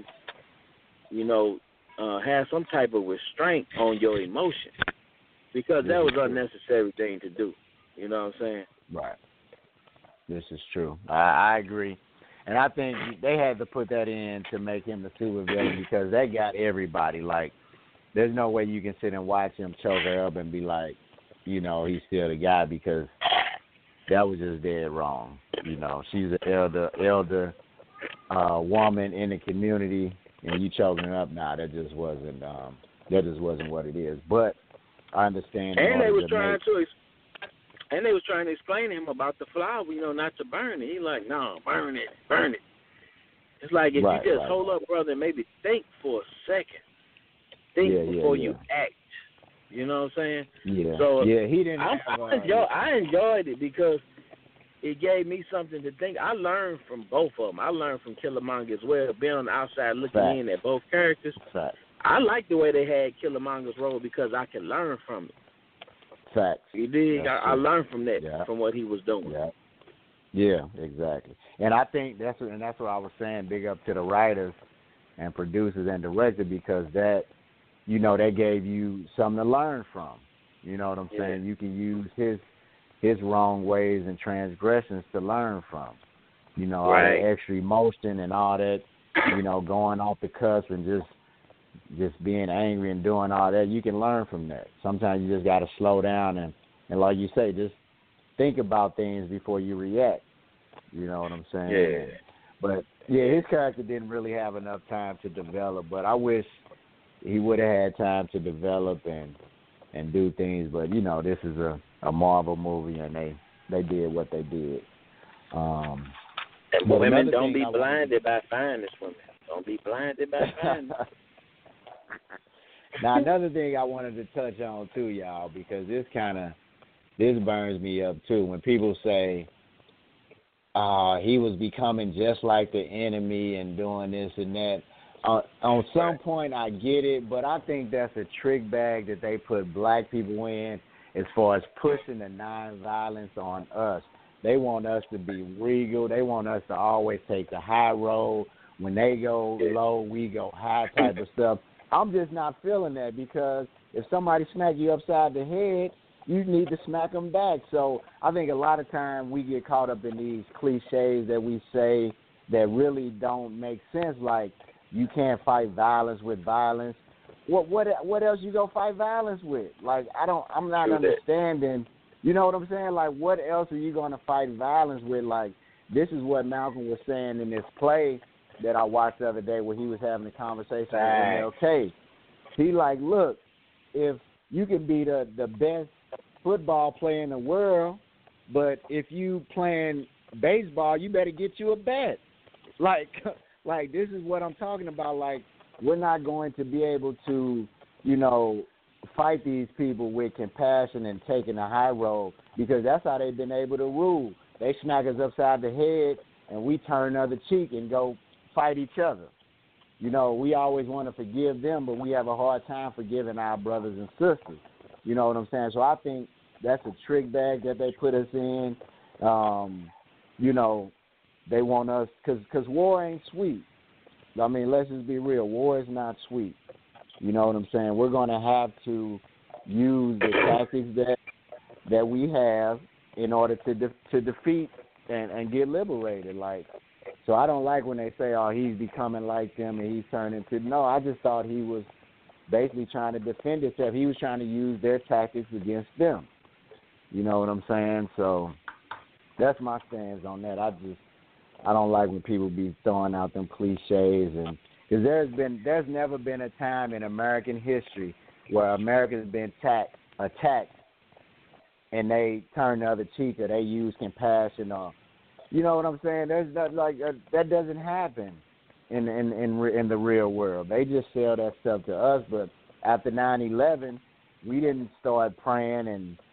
have some type of restraint on your emotions because that was an unnecessary thing to do. You know what I'm saying? Right. This is true. I agree. And I think they had to put that in to make him the supervillain because that got everybody. Like, there's no way you can sit and watch him choke her up and be like, he's still the guy because that was just dead wrong. She's an elder woman in the community. And you choking her up now, that just wasn't what it is. But I understand. And they was trying to explain to him about the flower, not to burn it. He like, no, burn it. It's like if you just hold up, brother, and maybe think for a second. Think before you act. You know what I'm saying? Yeah. So he didn't. I enjoyed it because it gave me something to think. I learned from both of them. I learned from Killmonger as well, being on the outside looking in at both characters. Facts. I like the way they had Killmonger's role because I can learn from it. Facts. You dig? I learned from that, from what he was doing. Yeah, exactly. And I think that's what I was saying. Big up to the writers and producers and directors because that, they gave you something to learn from. You know what I'm saying? You can use his wrong ways and transgressions to learn from. All that extra emotion and all that, going off the cusp and just being angry and doing all that. You can learn from that. Sometimes you just got to slow down and like you say, just think about things before you react. You know what I'm saying? Yeah. But, his character didn't really have enough time to develop, but I wish he would have had time to develop and do things. But, this is a Marvel movie, and they did what they did. And But women, another don't thing be I blinded by fineness, women. Don't be blinded by fineness. Now, another thing I wanted to touch on too, y'all, because this burns me up too. When people say, he was becoming just like the enemy and doing this and that. On some point, I get it, but I think that's a trick bag that they put black people in as far as pushing the nonviolence on us. They want us to be regal. They want us to always take the high road. When they go low, we go high type of stuff. I'm just not feeling that, because if somebody smack you upside the head, you need to smack them back. So I think a lot of time we get caught up in these cliches that we say that really don't make sense, like you can't fight violence with violence. What else you gonna fight violence with? Like I'm not understanding. You know what I'm saying? Like, what else are you gonna fight violence with? Like, this is what Malcolm was saying in this play that I watched the other day where he was having a conversation with MLK. He like, look, if you can be the best football player in the world, but if you playing baseball, you better get you a bat. Like this is what I'm talking about. Like, we're not going to be able to, fight these people with compassion and taking the high road, because that's how they've been able to rule. They smack us upside the head and we turn the other cheek and go fight each other. We always want to forgive them, but we have a hard time forgiving our brothers and sisters. You know what I'm saying? So I think that's a trick bag that they put us in. They want us, because war ain't sweet. I mean, let's just be real. War is not sweet. You know what I'm saying? We're going to have to use the tactics that we have in order to defeat and get liberated. Like, so I don't like when they say, oh, he's becoming like them and he's turning to. No, I just thought he was basically trying to defend himself. He was trying to use their tactics against them. You know what I'm saying? So that's my stance on that. I don't like when people be throwing out them cliches, and because there's never been a time in American history where America's been attacked and they turn the other cheek or they use compassion, or you know what I'm saying? There's not, like that doesn't happen in the real world. They just sell that stuff to us. But after 9/11, we didn't start praying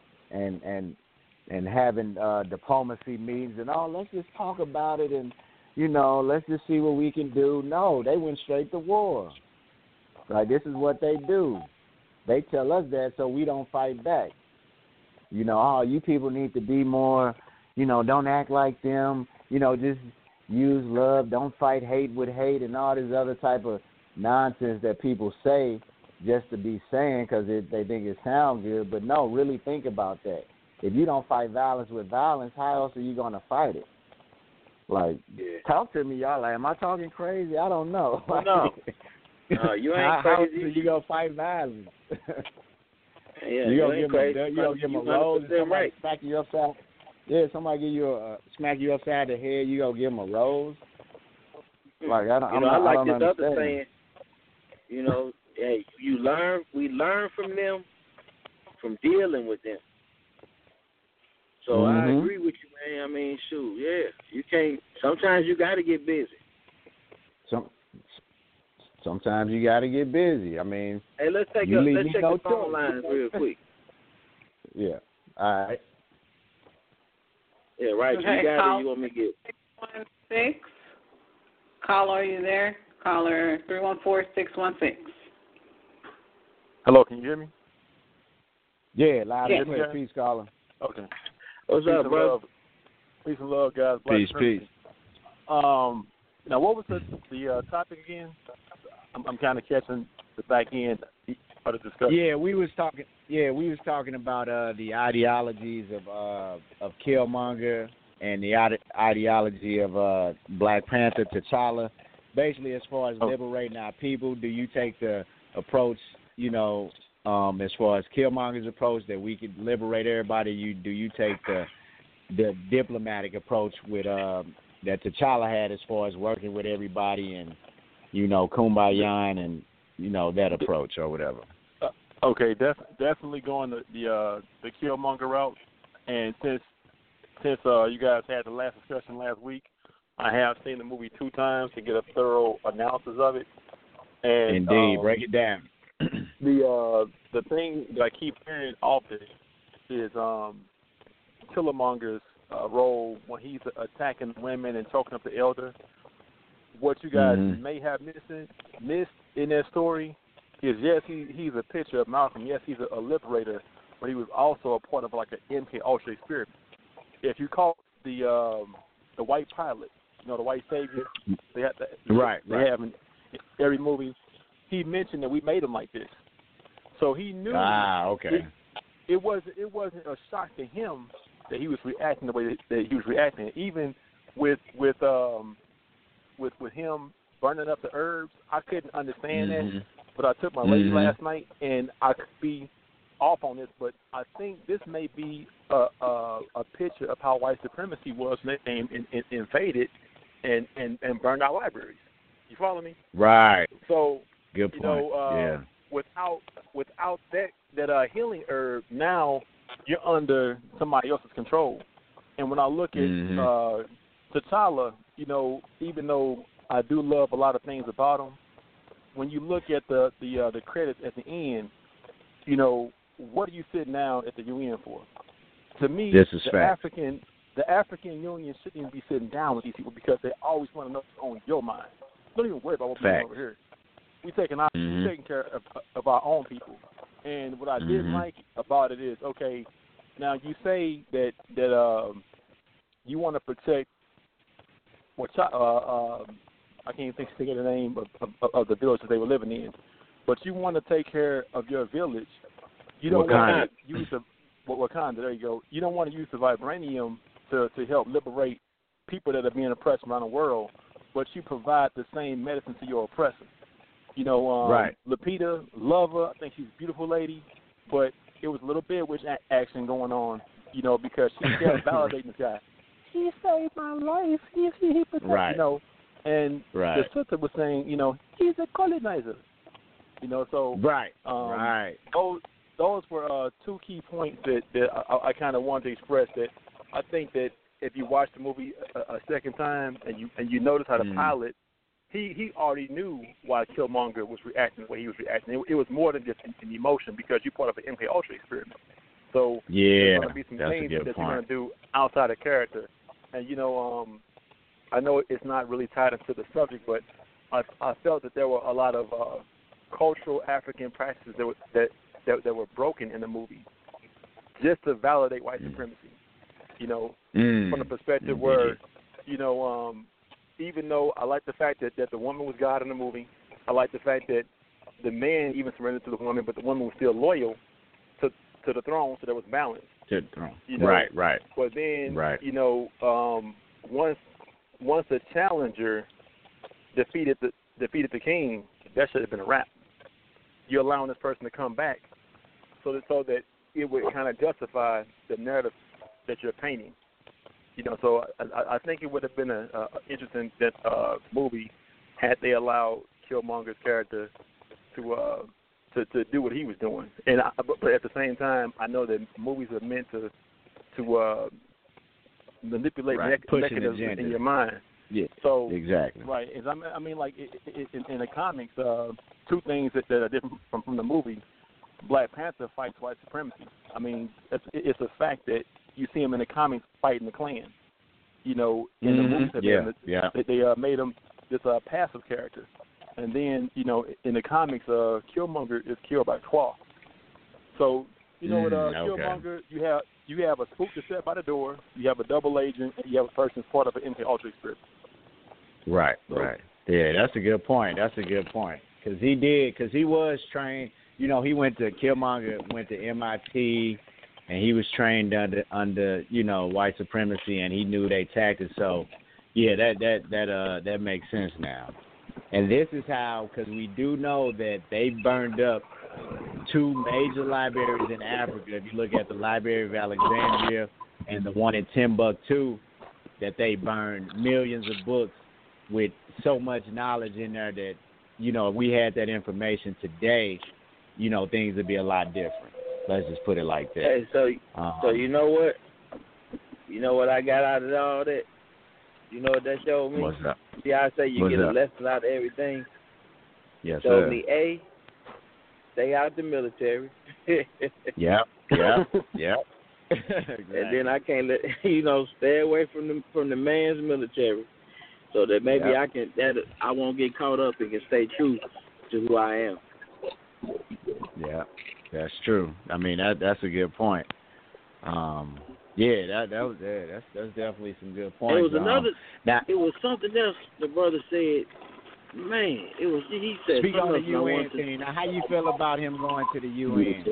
and having diplomacy meetings and all. Let's just talk about it and, let's just see what we can do. No, they went straight to war. Like, this is what they do. They tell us that so we don't fight back. You people need to be more, don't act like them. Just use love. Don't fight hate with hate and all this other type of nonsense that people say just to be saying because they think it sounds good. But, no, really think about that. If you don't fight violence with violence, how else are you going to fight it? Like, talk to me, y'all. Like, am I talking crazy? I don't know. No, you ain't crazy. How else are you going to fight violence? You going to give them a rose and somebody smack you upside? Yeah, somebody give you smack you upside the head, you going to give them a rose? Like, I like this understand. other saying, hey, we learn from them from dealing with them. So I agree with you, man. I mean, shoot, you can't. Sometimes you got to get busy. Sometimes you got to get busy. I mean, hey, let's check the phone lines real quick. Yeah. All right. Yeah, right. Okay, you got it. You want me to get 616. Caller, are you there? Caller 314-616. Hello, can you hear me? Yeah, loud and clear. Peace, caller. Okay. What's up, bro? Peace and love, guys. Peace. Now, what was the topic again? I'm kind of catching the back end of the discussion. Yeah, we was talking about the ideologies of Killmonger and the ideology of Black Panther, T'Challa. Basically, as far as liberating our people, do you take the approach, as far as Killmonger's approach that we could liberate everybody? Do you take the diplomatic approach with that T'Challa had as far as working with everybody and kumbaya and that approach or whatever? Okay, definitely going the Killmonger route. And since you guys had the last discussion last week, I have seen the movie 2 times to get a thorough analysis of it. And Indeed, break it down. The thing that I keep hearing often is Killmonger's role when he's attacking women and choking up the elder. What you guys may have missed in that story is, yes, he's a picture of Malcolm. Yes, he's a liberator, but he was also a part of like an MK Ultra experiment. If you call the white pilot, the white savior, they have in every movie, he mentioned that we made him like this. So he knew. Okay. It wasn't a shock to him that he was reacting the way that he was reacting. Even with him burning up the herbs, I couldn't understand that. But I took my lady last night, and I could be off on this, but I think this may be a picture of how white supremacy was and invaded and burned our libraries. You follow me? Right. So good point. Without that healing herb, now you're under somebody else's control. And when I look at T'Challa, even though I do love a lot of things about him, when you look at the credits at the end, what are you sitting down at the UN for? To me, the African Union shouldn't even be sitting down with these people because they always want to know what's on your mind. Don't even worry about what's going on over here. We're taking care of our own people. And what I did like about it is, okay, now you say that you want to protect I can't think of the name of the village that they were living in, but you want to take care of your village. You don't want to use Wakanda. There you go. You don't want to use the vibranium to help liberate people that are being oppressed around the world, but you provide the same medicine to your oppressor. Lupita, love her. I think she's a beautiful lady, but it was a little bit witch action going on, because she kept validating this guy. He saved my life. He protected, and the sister was saying, he's a colonizer. So Those were 2 key points that I kind of wanted to express. That I think that if you watch the movie a second time and you notice how the pilot, he already knew why Killmonger was reacting the way he was reacting. It was more than just an emotion because you're part of an MK Ultra experiment. So there's going to be some things that you're going to do outside of character. And I know it's not really tied into the subject, but I felt that there were a lot of cultural African practices that were broken in the movie, just to validate white supremacy. From the perspective where, even though I like the fact that the woman was God in the movie, I like the fact that the man even surrendered to the woman, but the woman was still loyal to the throne, so there was balance. To the throne. Right. But then, once the challenger defeated the king, that should have been a wrap. You're allowing this person to come back so that it would kind of justify the narrative that you're painting. So I think it would have been an interesting movie had they allowed Killmonger's character to do what he was doing. And but at the same time, I know that movies are meant to manipulate mechanisms in your mind. Yeah. So exactly. Right. I mean, like in the comics, 2 things that are different from the movie. Black Panther fights white supremacy. I mean, it's a fact that you see him in the comics fighting the Klan. In the movies they made him this passive character. And then, in the comics, Killmonger is killed by Claw. So, with Killmonger, you have a spook to set by the door, you have a double agent, and you have a person that's part of an MK Ultra experiment. Right. Yeah, that's a good point. Because he was trained, Killmonger went to MIT, and he was trained under white supremacy, and he knew their tactics. So, yeah, that makes sense now. And this is how, because we do know that they burned up 2 major libraries in Africa. If you look at the Library of Alexandria and the one in Timbuktu, that they burned millions of books with so much knowledge in there that, if we had that information today, things would be a lot different. Let's just put it like that. Hey, so you know what? You know what I got out of all that? You know what that showed me? What's up? See, I say you What's get up? a lesson out of everything. Yes, Showed sir. me A, stay out the military. Yep. Exactly. And then I can't let stay away from the man's military, so that maybe I won't get caught up and can stay true to who I am. Yeah, that's true. I mean that's a good point. That's definitely some good points. There was another. Now, it was something else the brother said. Man, he said. Speak on the something else UN thing. Now, how you feel about him going to the UN?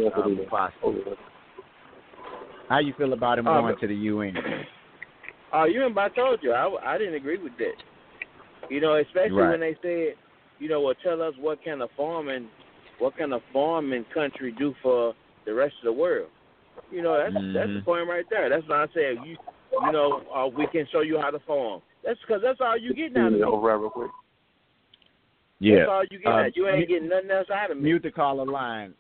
How you feel about him going to the UN? You remember I told you I didn't agree with that. Especially when they said, tell us what kind of farming country do for the rest of the world. That's the point right there. That's why I said we can show you how to farm. That's because that's all you get out of me. Yeah. That's all you get. You ain't getting nothing else out of me. Mute the caller line,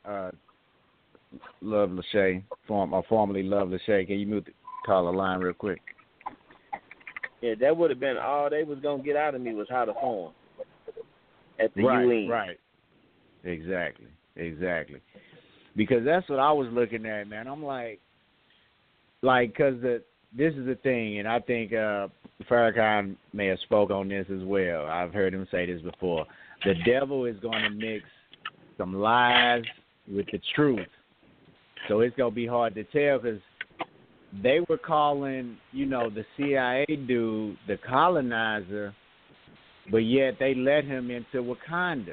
Love Lachey, formerly Love Lachey. Can you mute the caller line real quick? Yeah, that would have been all they was gonna get out of me was how to farm at the UN. Right. Exactly. Because that's what I was looking at, man. I'm like, because this is the thing, and I think Farrakhan may have spoke on this as well. I've heard him say this before. The devil is going to mix some lies with the truth. So it's going to be hard to tell because they were calling, the CIA dude the colonizer, but yet they let him into Wakanda.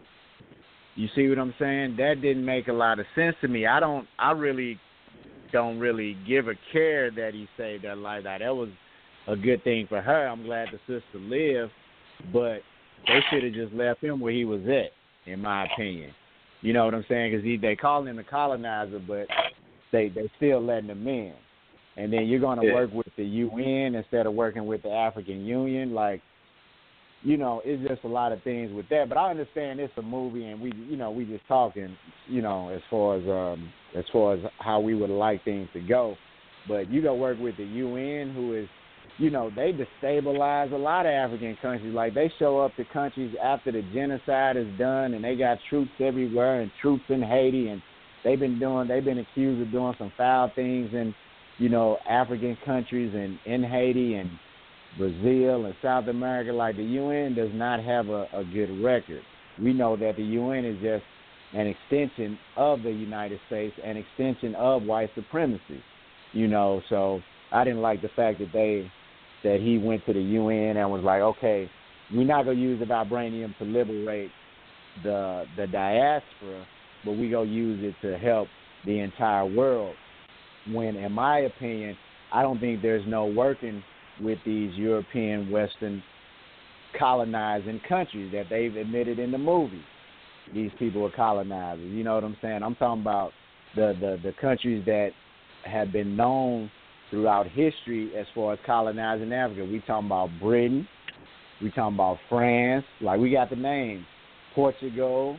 You see what I'm saying? That didn't make a lot of sense to me. I really don't give a care that he saved her life. That was a good thing for her. I'm glad the sister lived, but they should have just left him where he was at, in my opinion. You know what I'm saying? Because they call him the colonizer, but they still letting him in. And then you're going to work with the UN instead of working with the African Union. Like, it's just a lot of things with that. But I understand it's a movie, and we just talking, as far as how we would like things to go. But you go work with the UN, who is, they destabilize a lot of African countries. Like, they show up to countries after the genocide is done, and they got troops everywhere and troops in Haiti, and they've been accused of doing some foul things in, African countries and in Haiti and Brazil and South America. Like, the UN does not have a good record. We know that the UN is just an extension of the United States, an extension of white supremacy, So I didn't like the fact that he went to the UN and was like, okay, we're not going to use the vibranium to liberate the diaspora, but we're going to use it to help the entire world. When, in my opinion, I don't think there's no working with these European Western colonizing countries that they've admitted in the movie. These people are colonizers. You know what I'm saying? I'm talking about the countries that have been known throughout history as far as colonizing Africa. We talking about Britain. We talking about France. Like, we got the names. Portugal,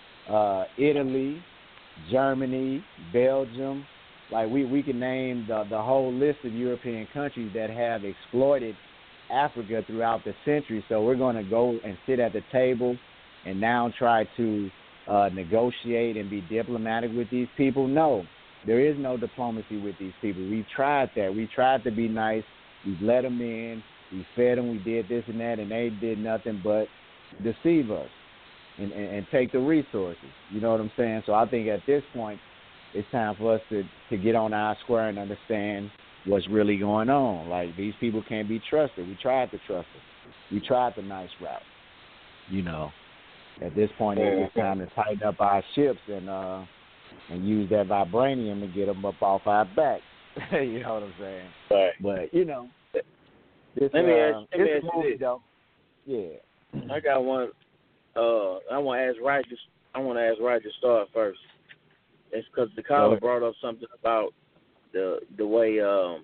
Italy, Germany, Belgium. Like, we can name the whole list of European countries that have exploited Africa throughout the century. So we're going to go and sit at the table and now try to negotiate and be diplomatic with these people? No, there is no diplomacy with these people. We've tried that. We tried to be nice. We've let them in. We fed them. We did this and that, and they did nothing but deceive us and take the resources. You know what I'm saying? So I think at this point, it's time for us to get on our square and understand what's really going on. Like, these people can't be trusted. We tried to trust them. We tried the nice route. You know, at this point, it's time to tighten up our ships and use that vibranium to get them up off our back. You know what I'm saying? Right. But, you know, this, let me ask you this. Though, yeah. I got one. I want to ask Roger Starr first. It's because the caller brought up something about the way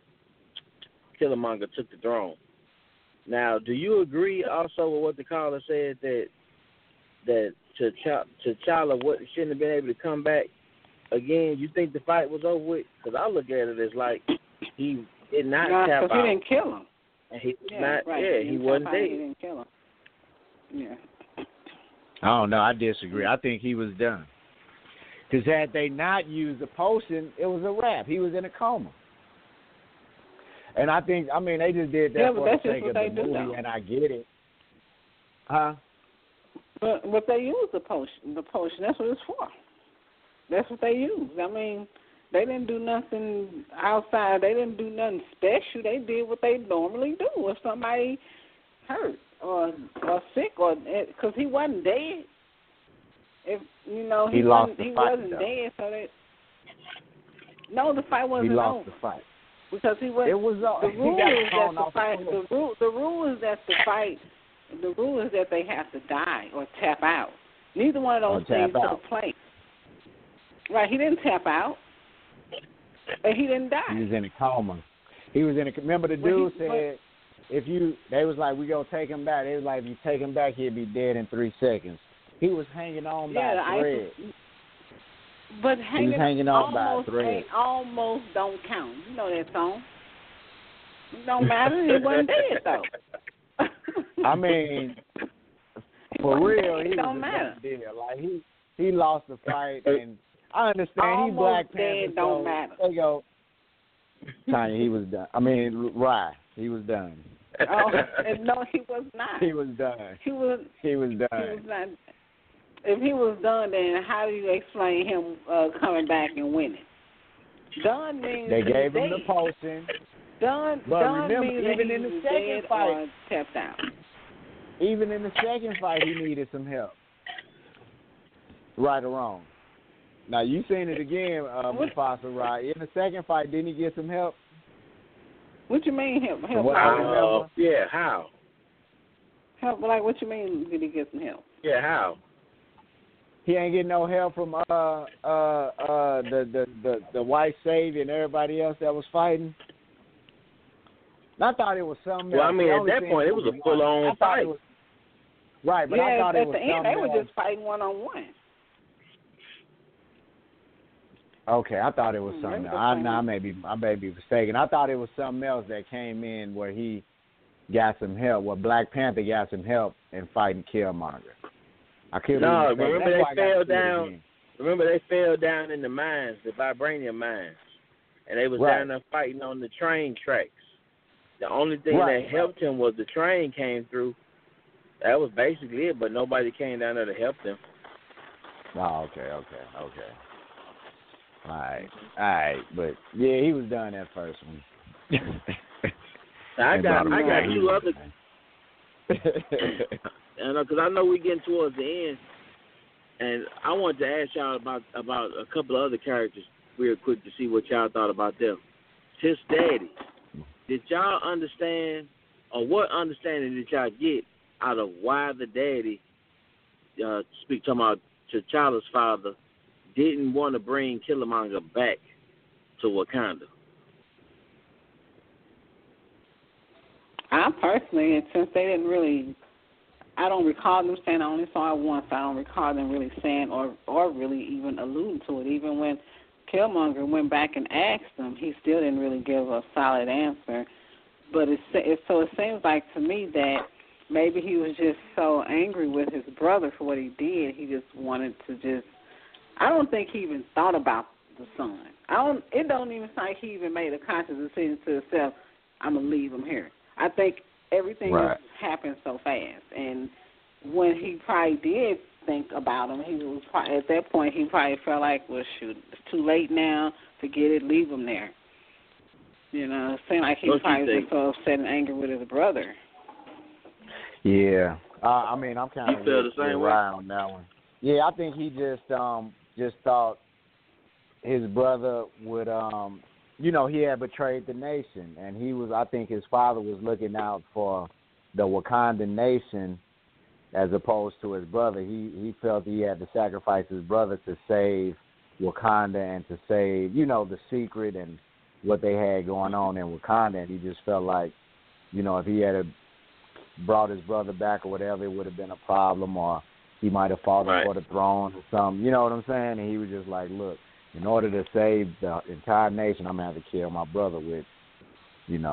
Killmonger took the throne. Now, do you agree also with what the caller said that T'Challa shouldn't have been able to come back again? You think the fight was over with? Because I look at it as like he did not tap out. Because he didn't kill him. And he he wasn't dead. He didn't kill him. Yeah. I don't know. I disagree. I think he was done. Because had they not used the potion, it was a wrap. He was in a coma. And I think, they just did that for the sake of the movie, and I get it. Huh? But they use the potion. That's what it's for. That's what they use. They didn't do nothing outside. They didn't do nothing special. They did what they normally do if somebody hurt or sick, or because he wasn't dead. If he wasn't dead, so that the fight wasn't over. He lost over. the fight Because he was. It was the rule is that the fight. The rule is that the fight. The rule is that they have to die or tap out. Neither one of those things took place. Right? He didn't tap out, and he didn't die. He was in a coma. Remember the dude said, they was like, we gonna take him back. They was like, if you take him back, he'll be dead in 3 seconds. He was hanging on by a thread. But hanging on by a thread. Almost don't count. You know that song. It don't matter. He wasn't dead though. For real, he don't was matter. Dead. Like he lost the fight, and I understand almost he's Black Panther. Dead don't matter. There you go. Tanya, he was done. Rye, he was done. No, he was not. He was done. He was done. He was not. If he was done, then how do you explain him coming back and winning? Done means they gave him dead. the potion. Done remember, means even that in the he was second dead fight, or tapped out. Even in the second fight, he needed some help. Right or wrong? Now you seen it again, Mufasa. Right? In the second fight, didn't he get some help? What you mean help? Yeah, how? Help? Like what you mean? Did he get some help? Yeah, how? He ain't getting no help from the white savior and everybody else that was fighting. And I thought it was something. Well, at that point, it was a full-on fight. Right, but I thought it was at the end they were else. just fighting one-on-one. Okay, I thought it was something else. I may be mistaken. I thought it was something else that came in where he got some help, where Black Panther got some help in fighting Killmonger. Remember they fell down. Remember they fell down in the mines, the vibranium mines, and they was down there fighting on the train tracks. The only thing that helped him was the train came through. That was basically it, but nobody came down there to help them. Oh, okay. All right, but yeah, he was done that first one. I got 2 other. Because I know we're getting towards the end, and I wanted to ask y'all about a couple of other characters real quick to see what y'all thought about them. His daddy. Did y'all understand, or what understanding did y'all get out of why the daddy, talking about T'Challa's father, didn't want to bring Killmonger back to Wakanda? I personally, since they didn't really, I don't recall them saying, I only saw it once, I don't recall them really saying or really even alluding to it. Even when Killmonger went back and asked him, he still didn't really give a solid answer. But it seems like to me that maybe he was just so angry with his brother for what he did, he just wanted to just, I don't think he even thought about the son. It don't even sound like he even made a conscious decision to himself, I'm going to leave him here. I think everything just happened so fast. And when he probably did think about him, he was probably, at that point he probably felt like, well, shoot, it's too late now, forget it, leave him there. You know, it seemed like he was probably just so upset and angry with his brother. Yeah. I'm kind of the same way on that one. Yeah, I think he just thought his brother would he had betrayed the nation, and I think his father was looking out for the Wakandan nation as opposed to his brother. He felt he had to sacrifice his brother to save Wakanda and to save, the secret and what they had going on in Wakanda. And he just felt like, if he had brought his brother back or whatever, it would have been a problem, or he might have fallen for the throne or something. You know what I'm saying? And he was just like, look, in order to save the entire nation, I'm going to have to kill my brother with,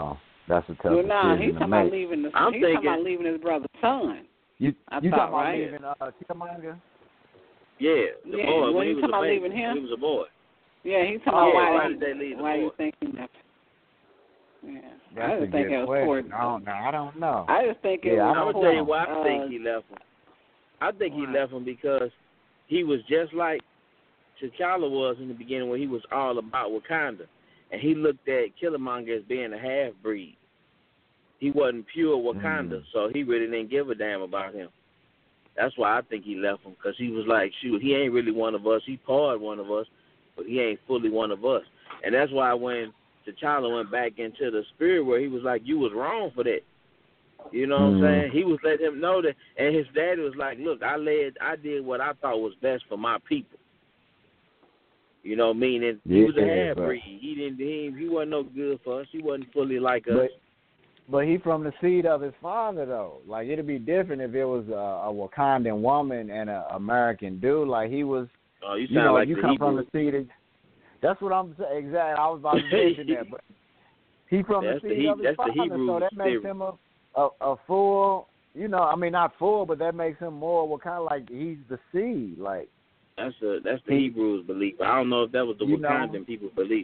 That's a tough Well, no, decision he's to talking about make. leaving. I'm He's thinking, talking about leaving his brother's son. You talking thought, about right? leaving Killmonger? yeah, the Yeah, boy when when you he was talking a about baby, leaving him? when he was a boy. Yeah, he's talking Oh, about why did they leave the why boy? you think he left? Yeah, That's I a just think good it was question. poor. I don't know. I just think it Yeah, was. I'm gonna poor, tell you why I think he left him. I think he Why? left him because he was just like T'Challa was in the beginning when he was all about Wakanda. And he looked at Killmonger as being a half-breed. He wasn't pure Wakanda, so he really didn't give a damn about him. That's why I think he left him, because he was like, shoot, he ain't really one of us. He part one of us, but he ain't fully one of us. And that's why when T'Challa went back into the spirit world, he was like, you was wrong for that. You know what I'm saying? He was letting him know that, and his daddy was like, look, I did what I thought was best for my people. You know, meaning he was a half-breed. He wasn't no good for us. He wasn't fully like us. But he from the seed of his father, though. Like, it'd be different if it was a Wakandan woman and an American dude. Like, he was, you sound like you the come Hebrew. from the seed of, that's what I'm saying. Exactly. I was about to mention that. But he from the seed of his father, so that makes him a full, I mean, not full, but that makes him more kind of like he's the seed. Like, that's the Hebrews' belief. I don't know if that was the Wakandan people's belief.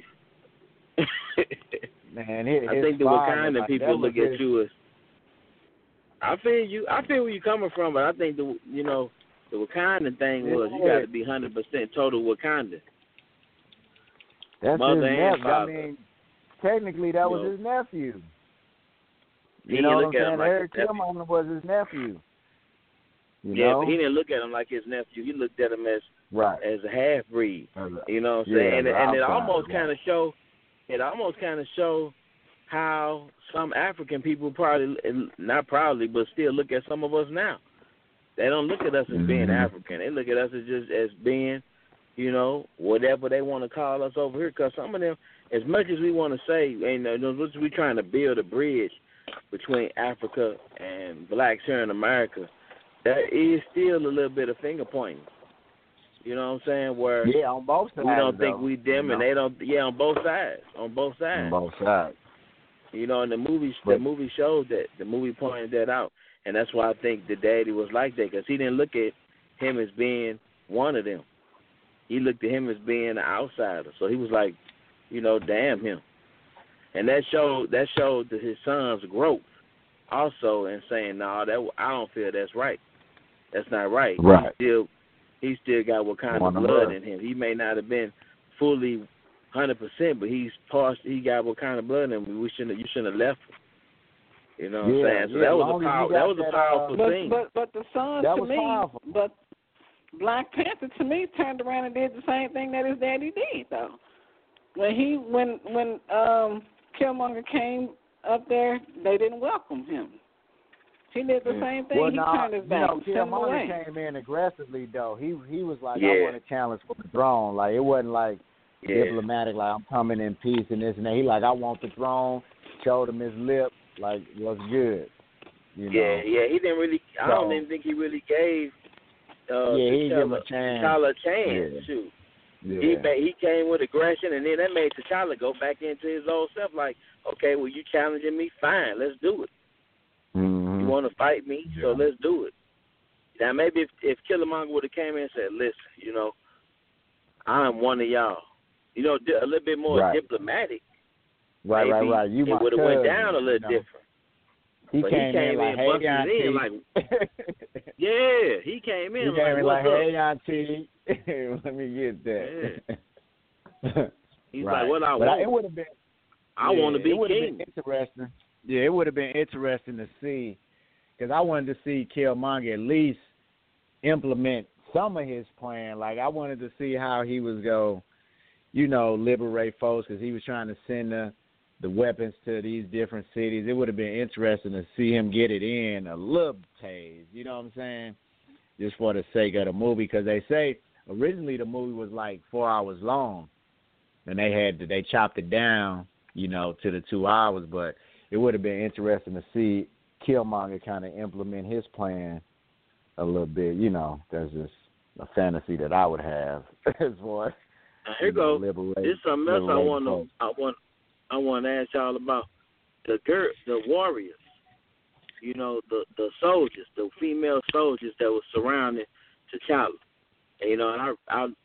Man, I think the Wakandan people look at you as. I feel you. I feel where you're coming from, but I think the Wakandan thing was you got to be 100% total Wakandan. That's Mother his and nephew. father. I mean, technically that was his nephew. He You know didn't what look at I'm him saying? like Eric his nephew. Killmonger was his nephew. But he didn't look at him like his nephew. He looked at him as a half breed. You know what I'm saying? And it almost kind of show. It almost kind of show how some African people not proudly, but still look at some of us now. They don't look at us as being African. They look at us as being, whatever they want to call us over here. Because some of them, as much as we want to say, we're trying to build a bridge between Africa and blacks here in America, there is still a little bit of finger pointing. You know what I'm saying? Where on both sides. We don't think we them, and they don't. Yeah, on both sides. On both sides. And the movie showed that. The movie pointed that out, and that's why I think the daddy was like that, because he didn't look at him as being one of them. He looked at him as being an outsider. So he was like, damn him, and that showed his son's growth also, in saying, no, I don't feel that's right. That's not right. Right. He still got what kind of blood in him. He may not have been fully 100%, but he got what kind of blood in him. You shouldn't have left him. You know what I'm saying? So that was a powerful thing. But the son that to was me, powerful. but Black Panther to me turned around and did the same thing that his daddy did though. When Killmonger came up there, they didn't welcome him. He did the same thing. He turned his back and sent him away. Killmonger came in aggressively though. He was like, I want a challenge for the throne. Like, it wasn't like diplomatic, like I'm coming in peace and this and that. He like, I want the throne. Showed him his lip, like, what's good. He didn't really. I don't even think he really gave. He gave him a chance. T'Challa a chance. Yeah. Shoot. Yeah. He came with aggression, and then that made T'Challa go back into his old self. Like, okay, well, you challenging me? Fine, let's do it. Mm-hmm. You want to fight me? So let's do it. Now, maybe if Killmonger would have came in and said, listen, I'm one of y'all. A little bit more diplomatic. Right. It would have went down a little different. He came in like, hey, Auntie. He came in He came in like, what's hey, Auntie, let me get that. Yeah. He's like, what I want. It would have been. I want to be it would have king. been interesting. Yeah, it would have been interesting to see, because I wanted to see Killmonger at least implement some of his plan. Like, I wanted to see how he was going to, liberate folks, because he was trying to send the weapons to these different cities. It would have been interesting to see him get it in a little taste, you know what I'm saying, just for the sake of the movie, because they say originally the movie was like 4 hours long, and they chopped it down, to the 2 hours, but it would have been interesting to see Killmonger kind of implement his plan a little bit. That's just a fantasy that I would have as far as here goes. liberate. There's something else I want to ask y'all about. the warriors, the soldiers, the female soldiers that were surrounding T'Challa. And, and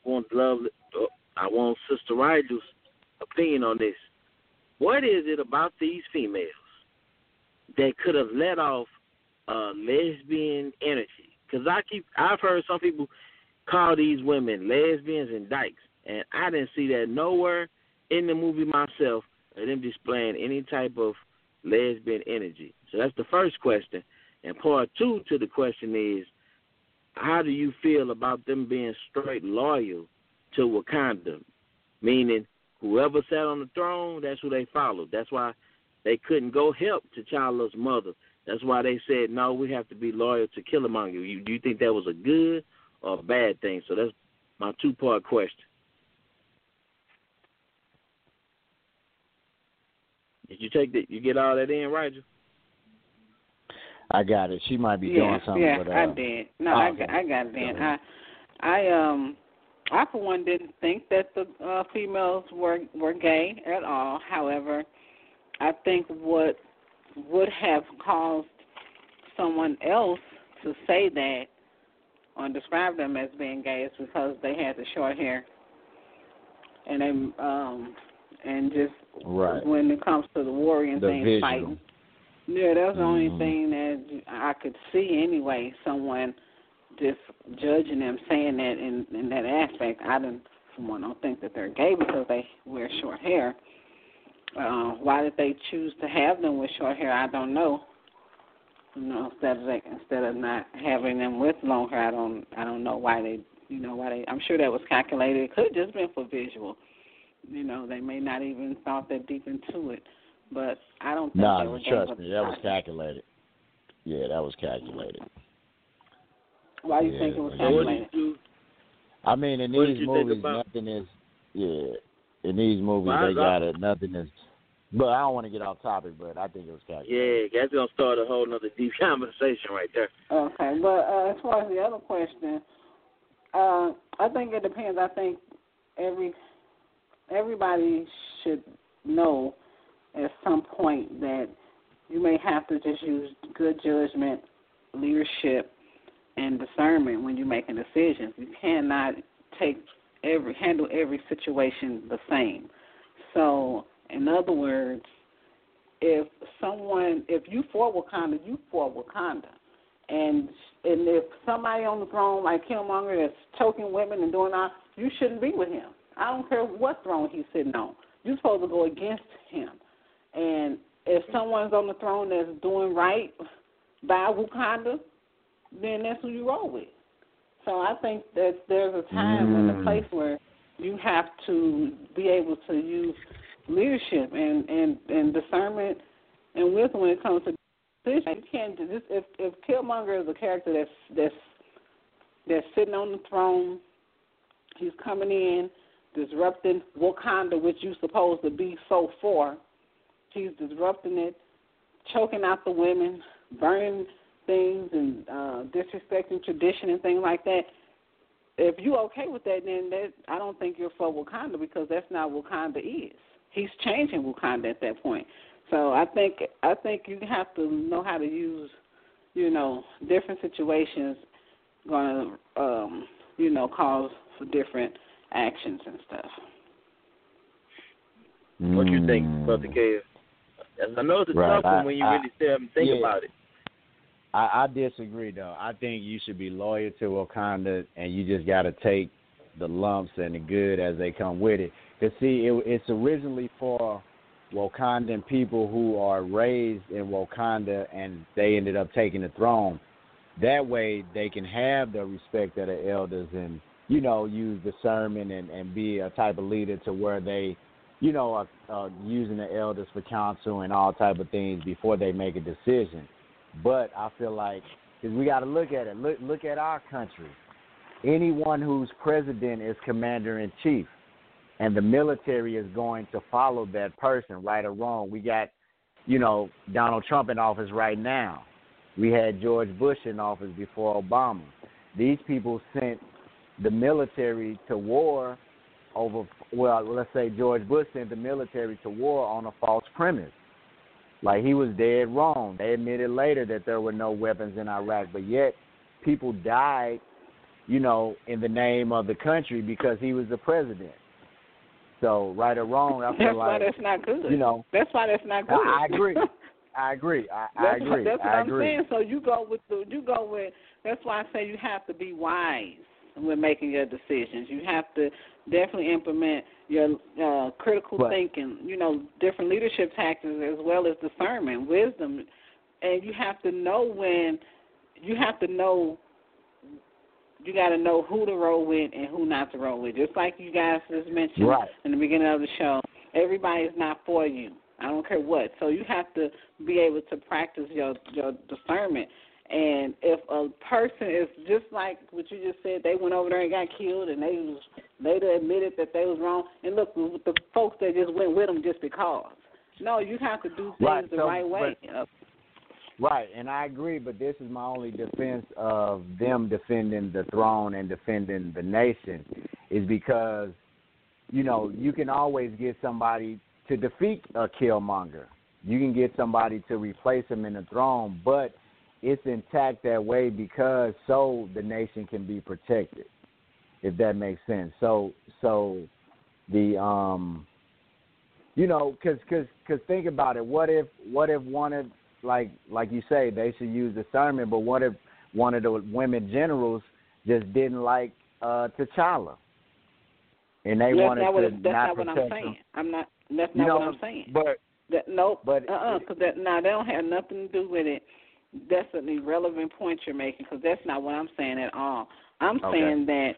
I want Sister Rigel's opinion on this. What is it about these females that could have let off lesbian energy? Because I've heard some people call these women lesbians and dykes, and I didn't see that nowhere in the movie myself of them displaying any type of lesbian energy. So that's the first question. And part two to the question is, how do you feel about them being straight loyal to Wakanda? Meaning, whoever sat on the throne, that's who they followed. That's why they couldn't go help T'Challa's mother. That's why they said, no, we have to be loyal to Killmonger. Do you think that was a good or a bad thing? So that's my two-part question. Did you get all that in, Rigel? I got it. She might be doing something. Yeah, but, I did. No, I got it in. I for one didn't think that the females were gay at all. However, I think what would have caused someone else to say that or describe them as being gay is because they had the short hair, and they and just when it comes to the warrior and things visual. fighting. Yeah, that's the only thing that I could see anyway, someone just judging them, saying that in that aspect. I don't think that they're gay because they wear short hair. Why did they choose to have them with short hair? I don't know. Instead of not having them with long hair, I don't know why they. I'm sure that was calculated. It could have just been for visual. They may not even thought that deep into it. But I don't think they were gay. Trust me, that was calculated. Yeah, that was calculated. Why do you think it was calculated? I mean, in these movies, nothing is. Yeah, in these movies, they got it. Nothing is. But I don't want to get off topic, but I think it was calculated. Yeah, that's gonna start a whole other deep conversation right there. Okay, but as far as the other question, I think it depends. I think everybody should know at some point that you may have to just use good judgment, leadership, and discernment when you're making decisions. You cannot handle every situation the same. So, in other words, if you for Wakanda, you for Wakanda. And if somebody on the throne like Killmonger that's choking women and doing all, you shouldn't be with him. I don't care what throne he's sitting on. You're supposed to go against him. And if someone's on the throne that's doing right by Wakanda, then that's who you roll with. So I think that there's a time and a place where you have to be able to use leadership and discernment and wisdom when it comes to decisions. You can't do this. If Killmonger is a character that's sitting on the throne, he's coming in, disrupting Wakanda, which you're supposed to be so for. He's disrupting it, choking out the women, burning things, and disrespecting tradition and things like that. If you're okay with that, then I don't think you're for Wakanda because that's not what Wakanda is. He's changing Wakanda at that point. So I think you have to know how to use, different situations going to, cause for different actions and stuff. What you think, Brother Kev? I know it's a tough one when you really sit up and think about it. I disagree, though. I think you should be loyal to Wakanda, and you just got to take the lumps and the good as they come with it. Because, see, it's originally for Wakandan people who are raised in Wakanda, and they ended up taking the throne. That way they can have the respect of the elders and, use discernment and be a type of leader to where they, are using the elders for counsel and all type of things before they make a decision. But I feel like, because we got to look at it. Look at our country. Anyone who's president is commander-in-chief, and the military is going to follow that person, right or wrong. We got, Donald Trump in office right now. We had George Bush in office before Obama. These people sent the military to war let's say George Bush sent the military to war on a false premise. Like, he was dead wrong. They admitted later that there were no weapons in Iraq, but yet people died, you know, in the name of the country because he was the president. So, right or wrong, I feel that's like... That's why that's not good. You know, that's why that's not good. I agree. I agree. I agree. That's what I I'm agree. saying. So you go with. That's why I say you have to be wise when making your decisions. You have to definitely implement your critical thinking. You know, different leadership tactics as well as discernment, wisdom, and you have to know when. You have to know. You got to know who to roll with and who not to roll with. Just like you guys just mentioned in the beginning of the show, everybody is not for you. I don't care what. So you have to be able to practice your discernment. And if a person is just like what you just said, they went over there and got killed, and they later admitted that they was wrong. And look, the folks that just went with them just because. No, you have to do things the right way. Right, and I agree, but this is my only defense of them defending the throne and defending the nation is because, you know, you can always get somebody to defeat a killmonger. You can get somebody to replace him in the throne, but it's intact that way because so the nation can be protected, if that makes sense. So the you know, because think about it. What if one of like you say, they should use discernment, but what if one of the women generals just didn't like T'Challa, and they wanted to that's not what I'm saying. That's not what I'm saying. But because they don't have nothing to do with it. That's an irrelevant point you're making because that's not what I'm saying at all. I'm saying that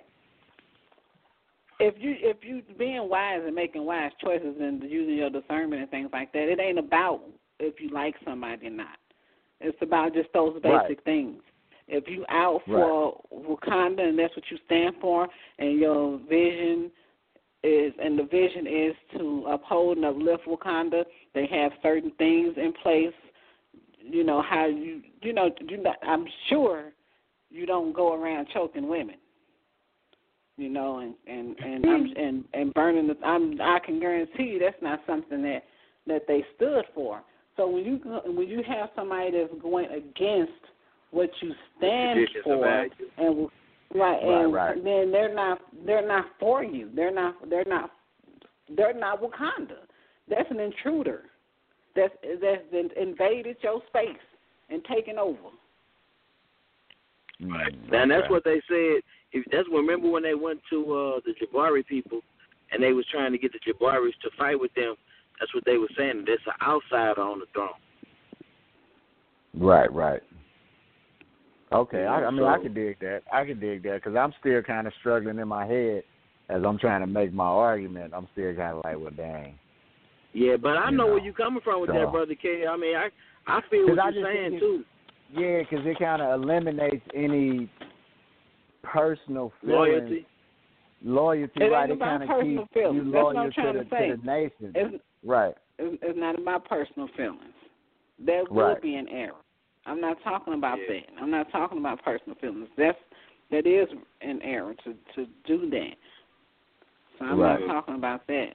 if you being wise and making wise choices and using your discernment and things like that, it ain't about if you like somebody or not. It's about just those basic things. If you out for Wakanda and that's what you stand for, and your vision is, and the vision is to uphold and uplift Wakanda, they have certain things in place. You know how I'm sure you don't go around choking women. You know, and burning I can guarantee you that's not something that they stood for. So when you have somebody that's going against what you stand for, and then they're not for you. They're not Wakanda. That's an intruder. That's invaded your space and taken over. Right. And that's what they said. Remember when they went to the Jabari people, and they was trying to get the Jabaris to fight with them. That's what they were saying. There's an outsider on the throne. Right. Okay, I mean, I could dig that. Because I'm still kind of struggling in my head as I'm trying to make my argument. I'm still kind of like, well, dang. Yeah, but I know where you're coming from with that, Brother K. I mean, I feel what you're saying, too. Yeah, because it kind of eliminates any personal feelings. Loyalty, right? It kind of keeps you loyal to the nation. Right. It's not about personal feelings. That will be an error. I'm not talking about that. I'm not talking about personal feelings. That is an error to do that. So I'm not talking about that.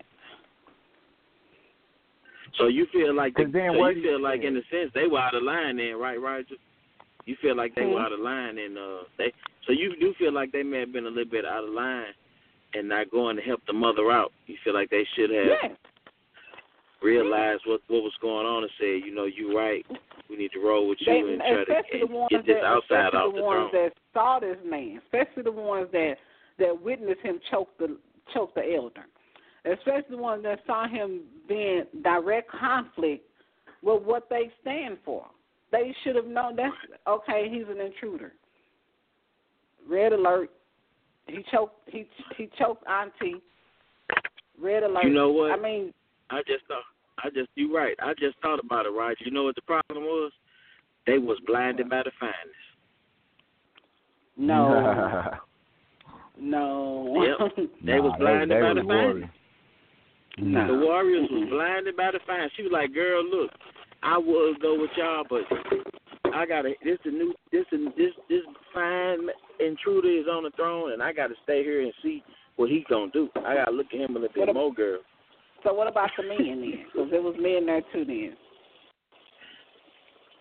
So you feel like in a sense they were out of line then, right, Roger? You feel like they were out of line, and so you do feel like they may have been a little bit out of line and not going to help the mother out. You feel like they should have realized what was going on and said, you know, you're right. We need to roll with you and try to get this outside off the throne. Especially the ones that saw this man, especially the ones that witnessed him choke the elder, especially the ones that saw him being direct conflict with what they stand for. They should have known that's okay. He's an intruder. Red alert. He choked Auntie. Red alert. You know what? I mean, you're right. I just thought about it, Roger. You know what the problem was? They was blinded by the fineness. No. No. Yep. They was blinded by the fineness. No. The Warriors was blinded by the fineness. She was like, girl, look, I would go with y'all, but I gotta. This fine intruder is on the throne, and I gotta stay here and see what he's gonna do. I gotta look at him a little bit more, girl. So what about the men then? Because there was men there too then.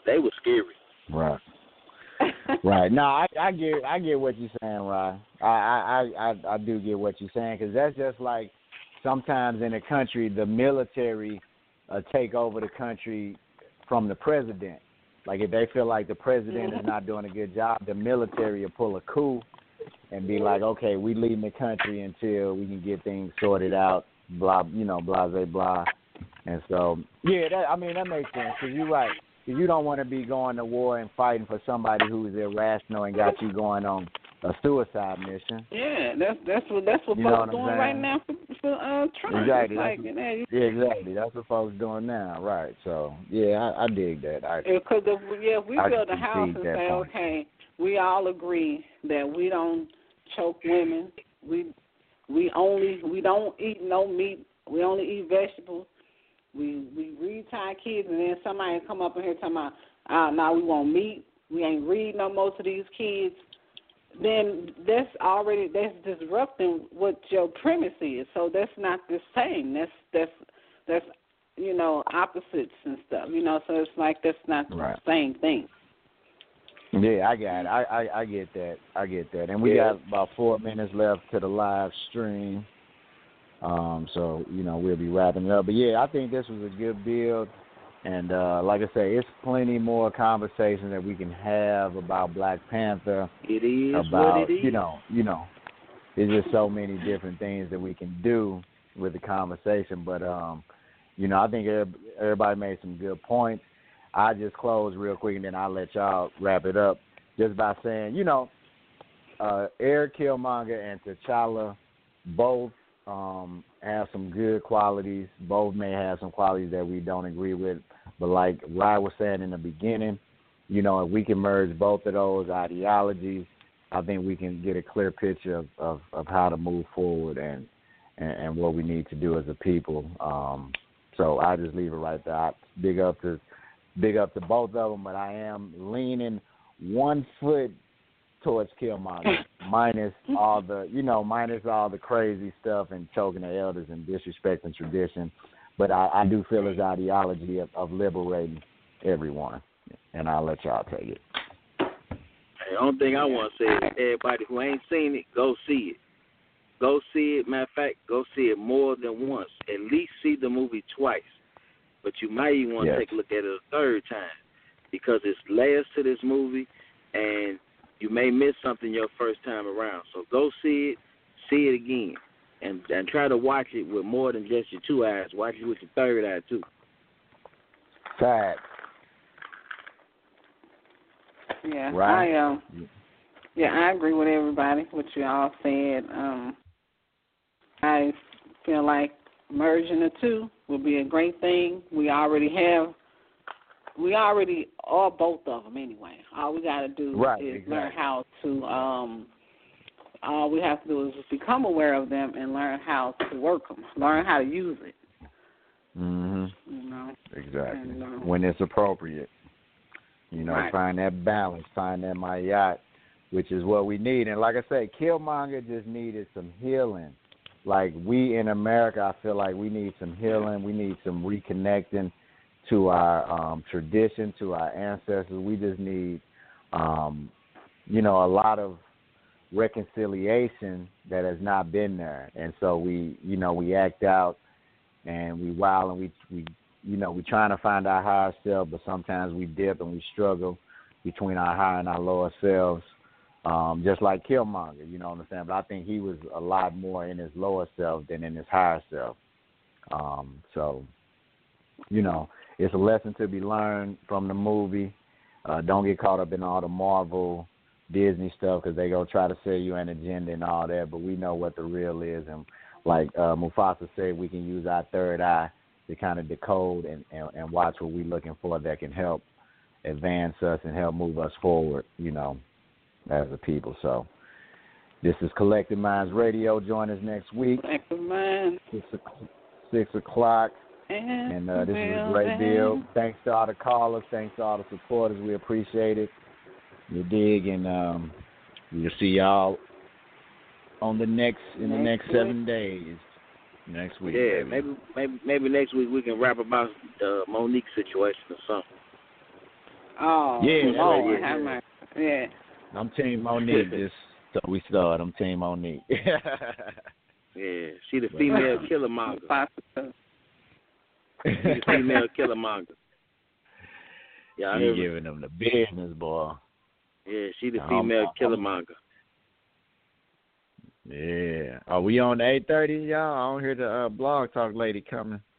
they were scary. Right. Right. No, I get what you're saying, Rod. I do get what you're saying, because that's just like sometimes in the country the military take over the country from the president. Like if they feel like the president is not doing a good job, the military will pull a coup and be like, okay, we leading the country until we can get things sorted out. Blah, blah, blah, blah. And so, yeah, that makes sense, because you're right. Because you don't want to be going to war and fighting for somebody who's irrational and got you going on a suicide mission. Yeah, that's what folks doing right now for Trump. Exactly. Like, exactly. That's what folks doing now, right? So, yeah, I dig that. Because if we build a house and say, okay, we all agree that we don't choke women. We don't eat no meat. We only eat vegetables. We read to our kids, and then somebody come up in here talking about, now we want meat. We ain't read no more to these kids. Then that's disrupting what your premise is. So that's not the same. That's opposites and stuff. So it's like that's not the same thing. Yeah, I got it. I get that. And we got about 4 minutes left to the live stream. So, we'll be wrapping it up. But, yeah, I think this was a good build. And like I say, it's plenty more conversation that we can have about Black Panther. It is about, what it is. There's just so many different things that we can do with the conversation. But, I think everybody made some good points. I just close real quick, and then I'll let y'all wrap it up just by saying, Eric Killmonger and T'Challa both have some good qualities. Both may have some qualities that we don't agree with. But like Ryan was saying in the beginning, if we can merge both of those ideologies, I think we can get a clear picture of how to move forward and what we need to do as a people. So I just leave it right there. I big up to both of them, but I am leaning 1 foot towards Killmonger, minus all the crazy stuff and choking the elders and disrespecting tradition. But I do feel his ideology of liberating everyone, and I'll let y'all take it. The only thing I want to say is everybody who ain't seen it, go see it. Go see it. Matter of fact, go see it more than once. At least see the movie twice. But you might even want to take a look at it a third time, because it's layers to this movie, and you may miss something your first time around. So go see it again, and try to watch it with more than just your 2 eyes. Watch it with your third eye, too. Fact. Yeah, right. I agree with everybody, what you all said. I feel like merging the two would be a great thing. We already are both of them anyway. All we got to do is learn how to, all we have to do is just become aware of them and learn how to work them, learn how to use it. Exactly. And, when it's appropriate. Find that balance, find that mayat, which is what we need. And like I say, Killmonger just needed some healing. Like we in America, I feel like we need some healing. We need some reconnecting to our tradition, to our ancestors. We just need, a lot of reconciliation that has not been there. And so we act out and we wild and we trying to find our higher self, but sometimes we dip and we struggle between our higher and our lower selves. Just like Killmonger, you know what I'm saying? But I think he was a lot more in his lower self than in his higher self. So, it's a lesson to be learned from the movie. Don't get caught up in all the Marvel, Disney stuff, because they go try to sell you an agenda and all that, but we know what the real is. And like Mufasa said, we can use our third eye to kind of decode and watch what we're looking for that can help advance us and help move us forward, as a people. So this is Collective Minds Radio. Join us next week. Collective Minds. 6 o'clock. And this is a great deal. Thanks to all the callers. Thanks to all the supporters. We appreciate it. You dig, and we'll see y'all in the next 7 days. Next week. Yeah, maybe next week we can rap about the Monique situation or something. Oh, yeah, Lord, have mercy. Yeah. I'm Team Monique. Just so we start, I'm Team Monique. Yeah, she the female killer monger. She the female killer monger. Yeah, you giving them the business, boy. Yeah, she the female killer monger. Yeah. Are we on 8:30, y'all? I don't hear the blog talk lady coming.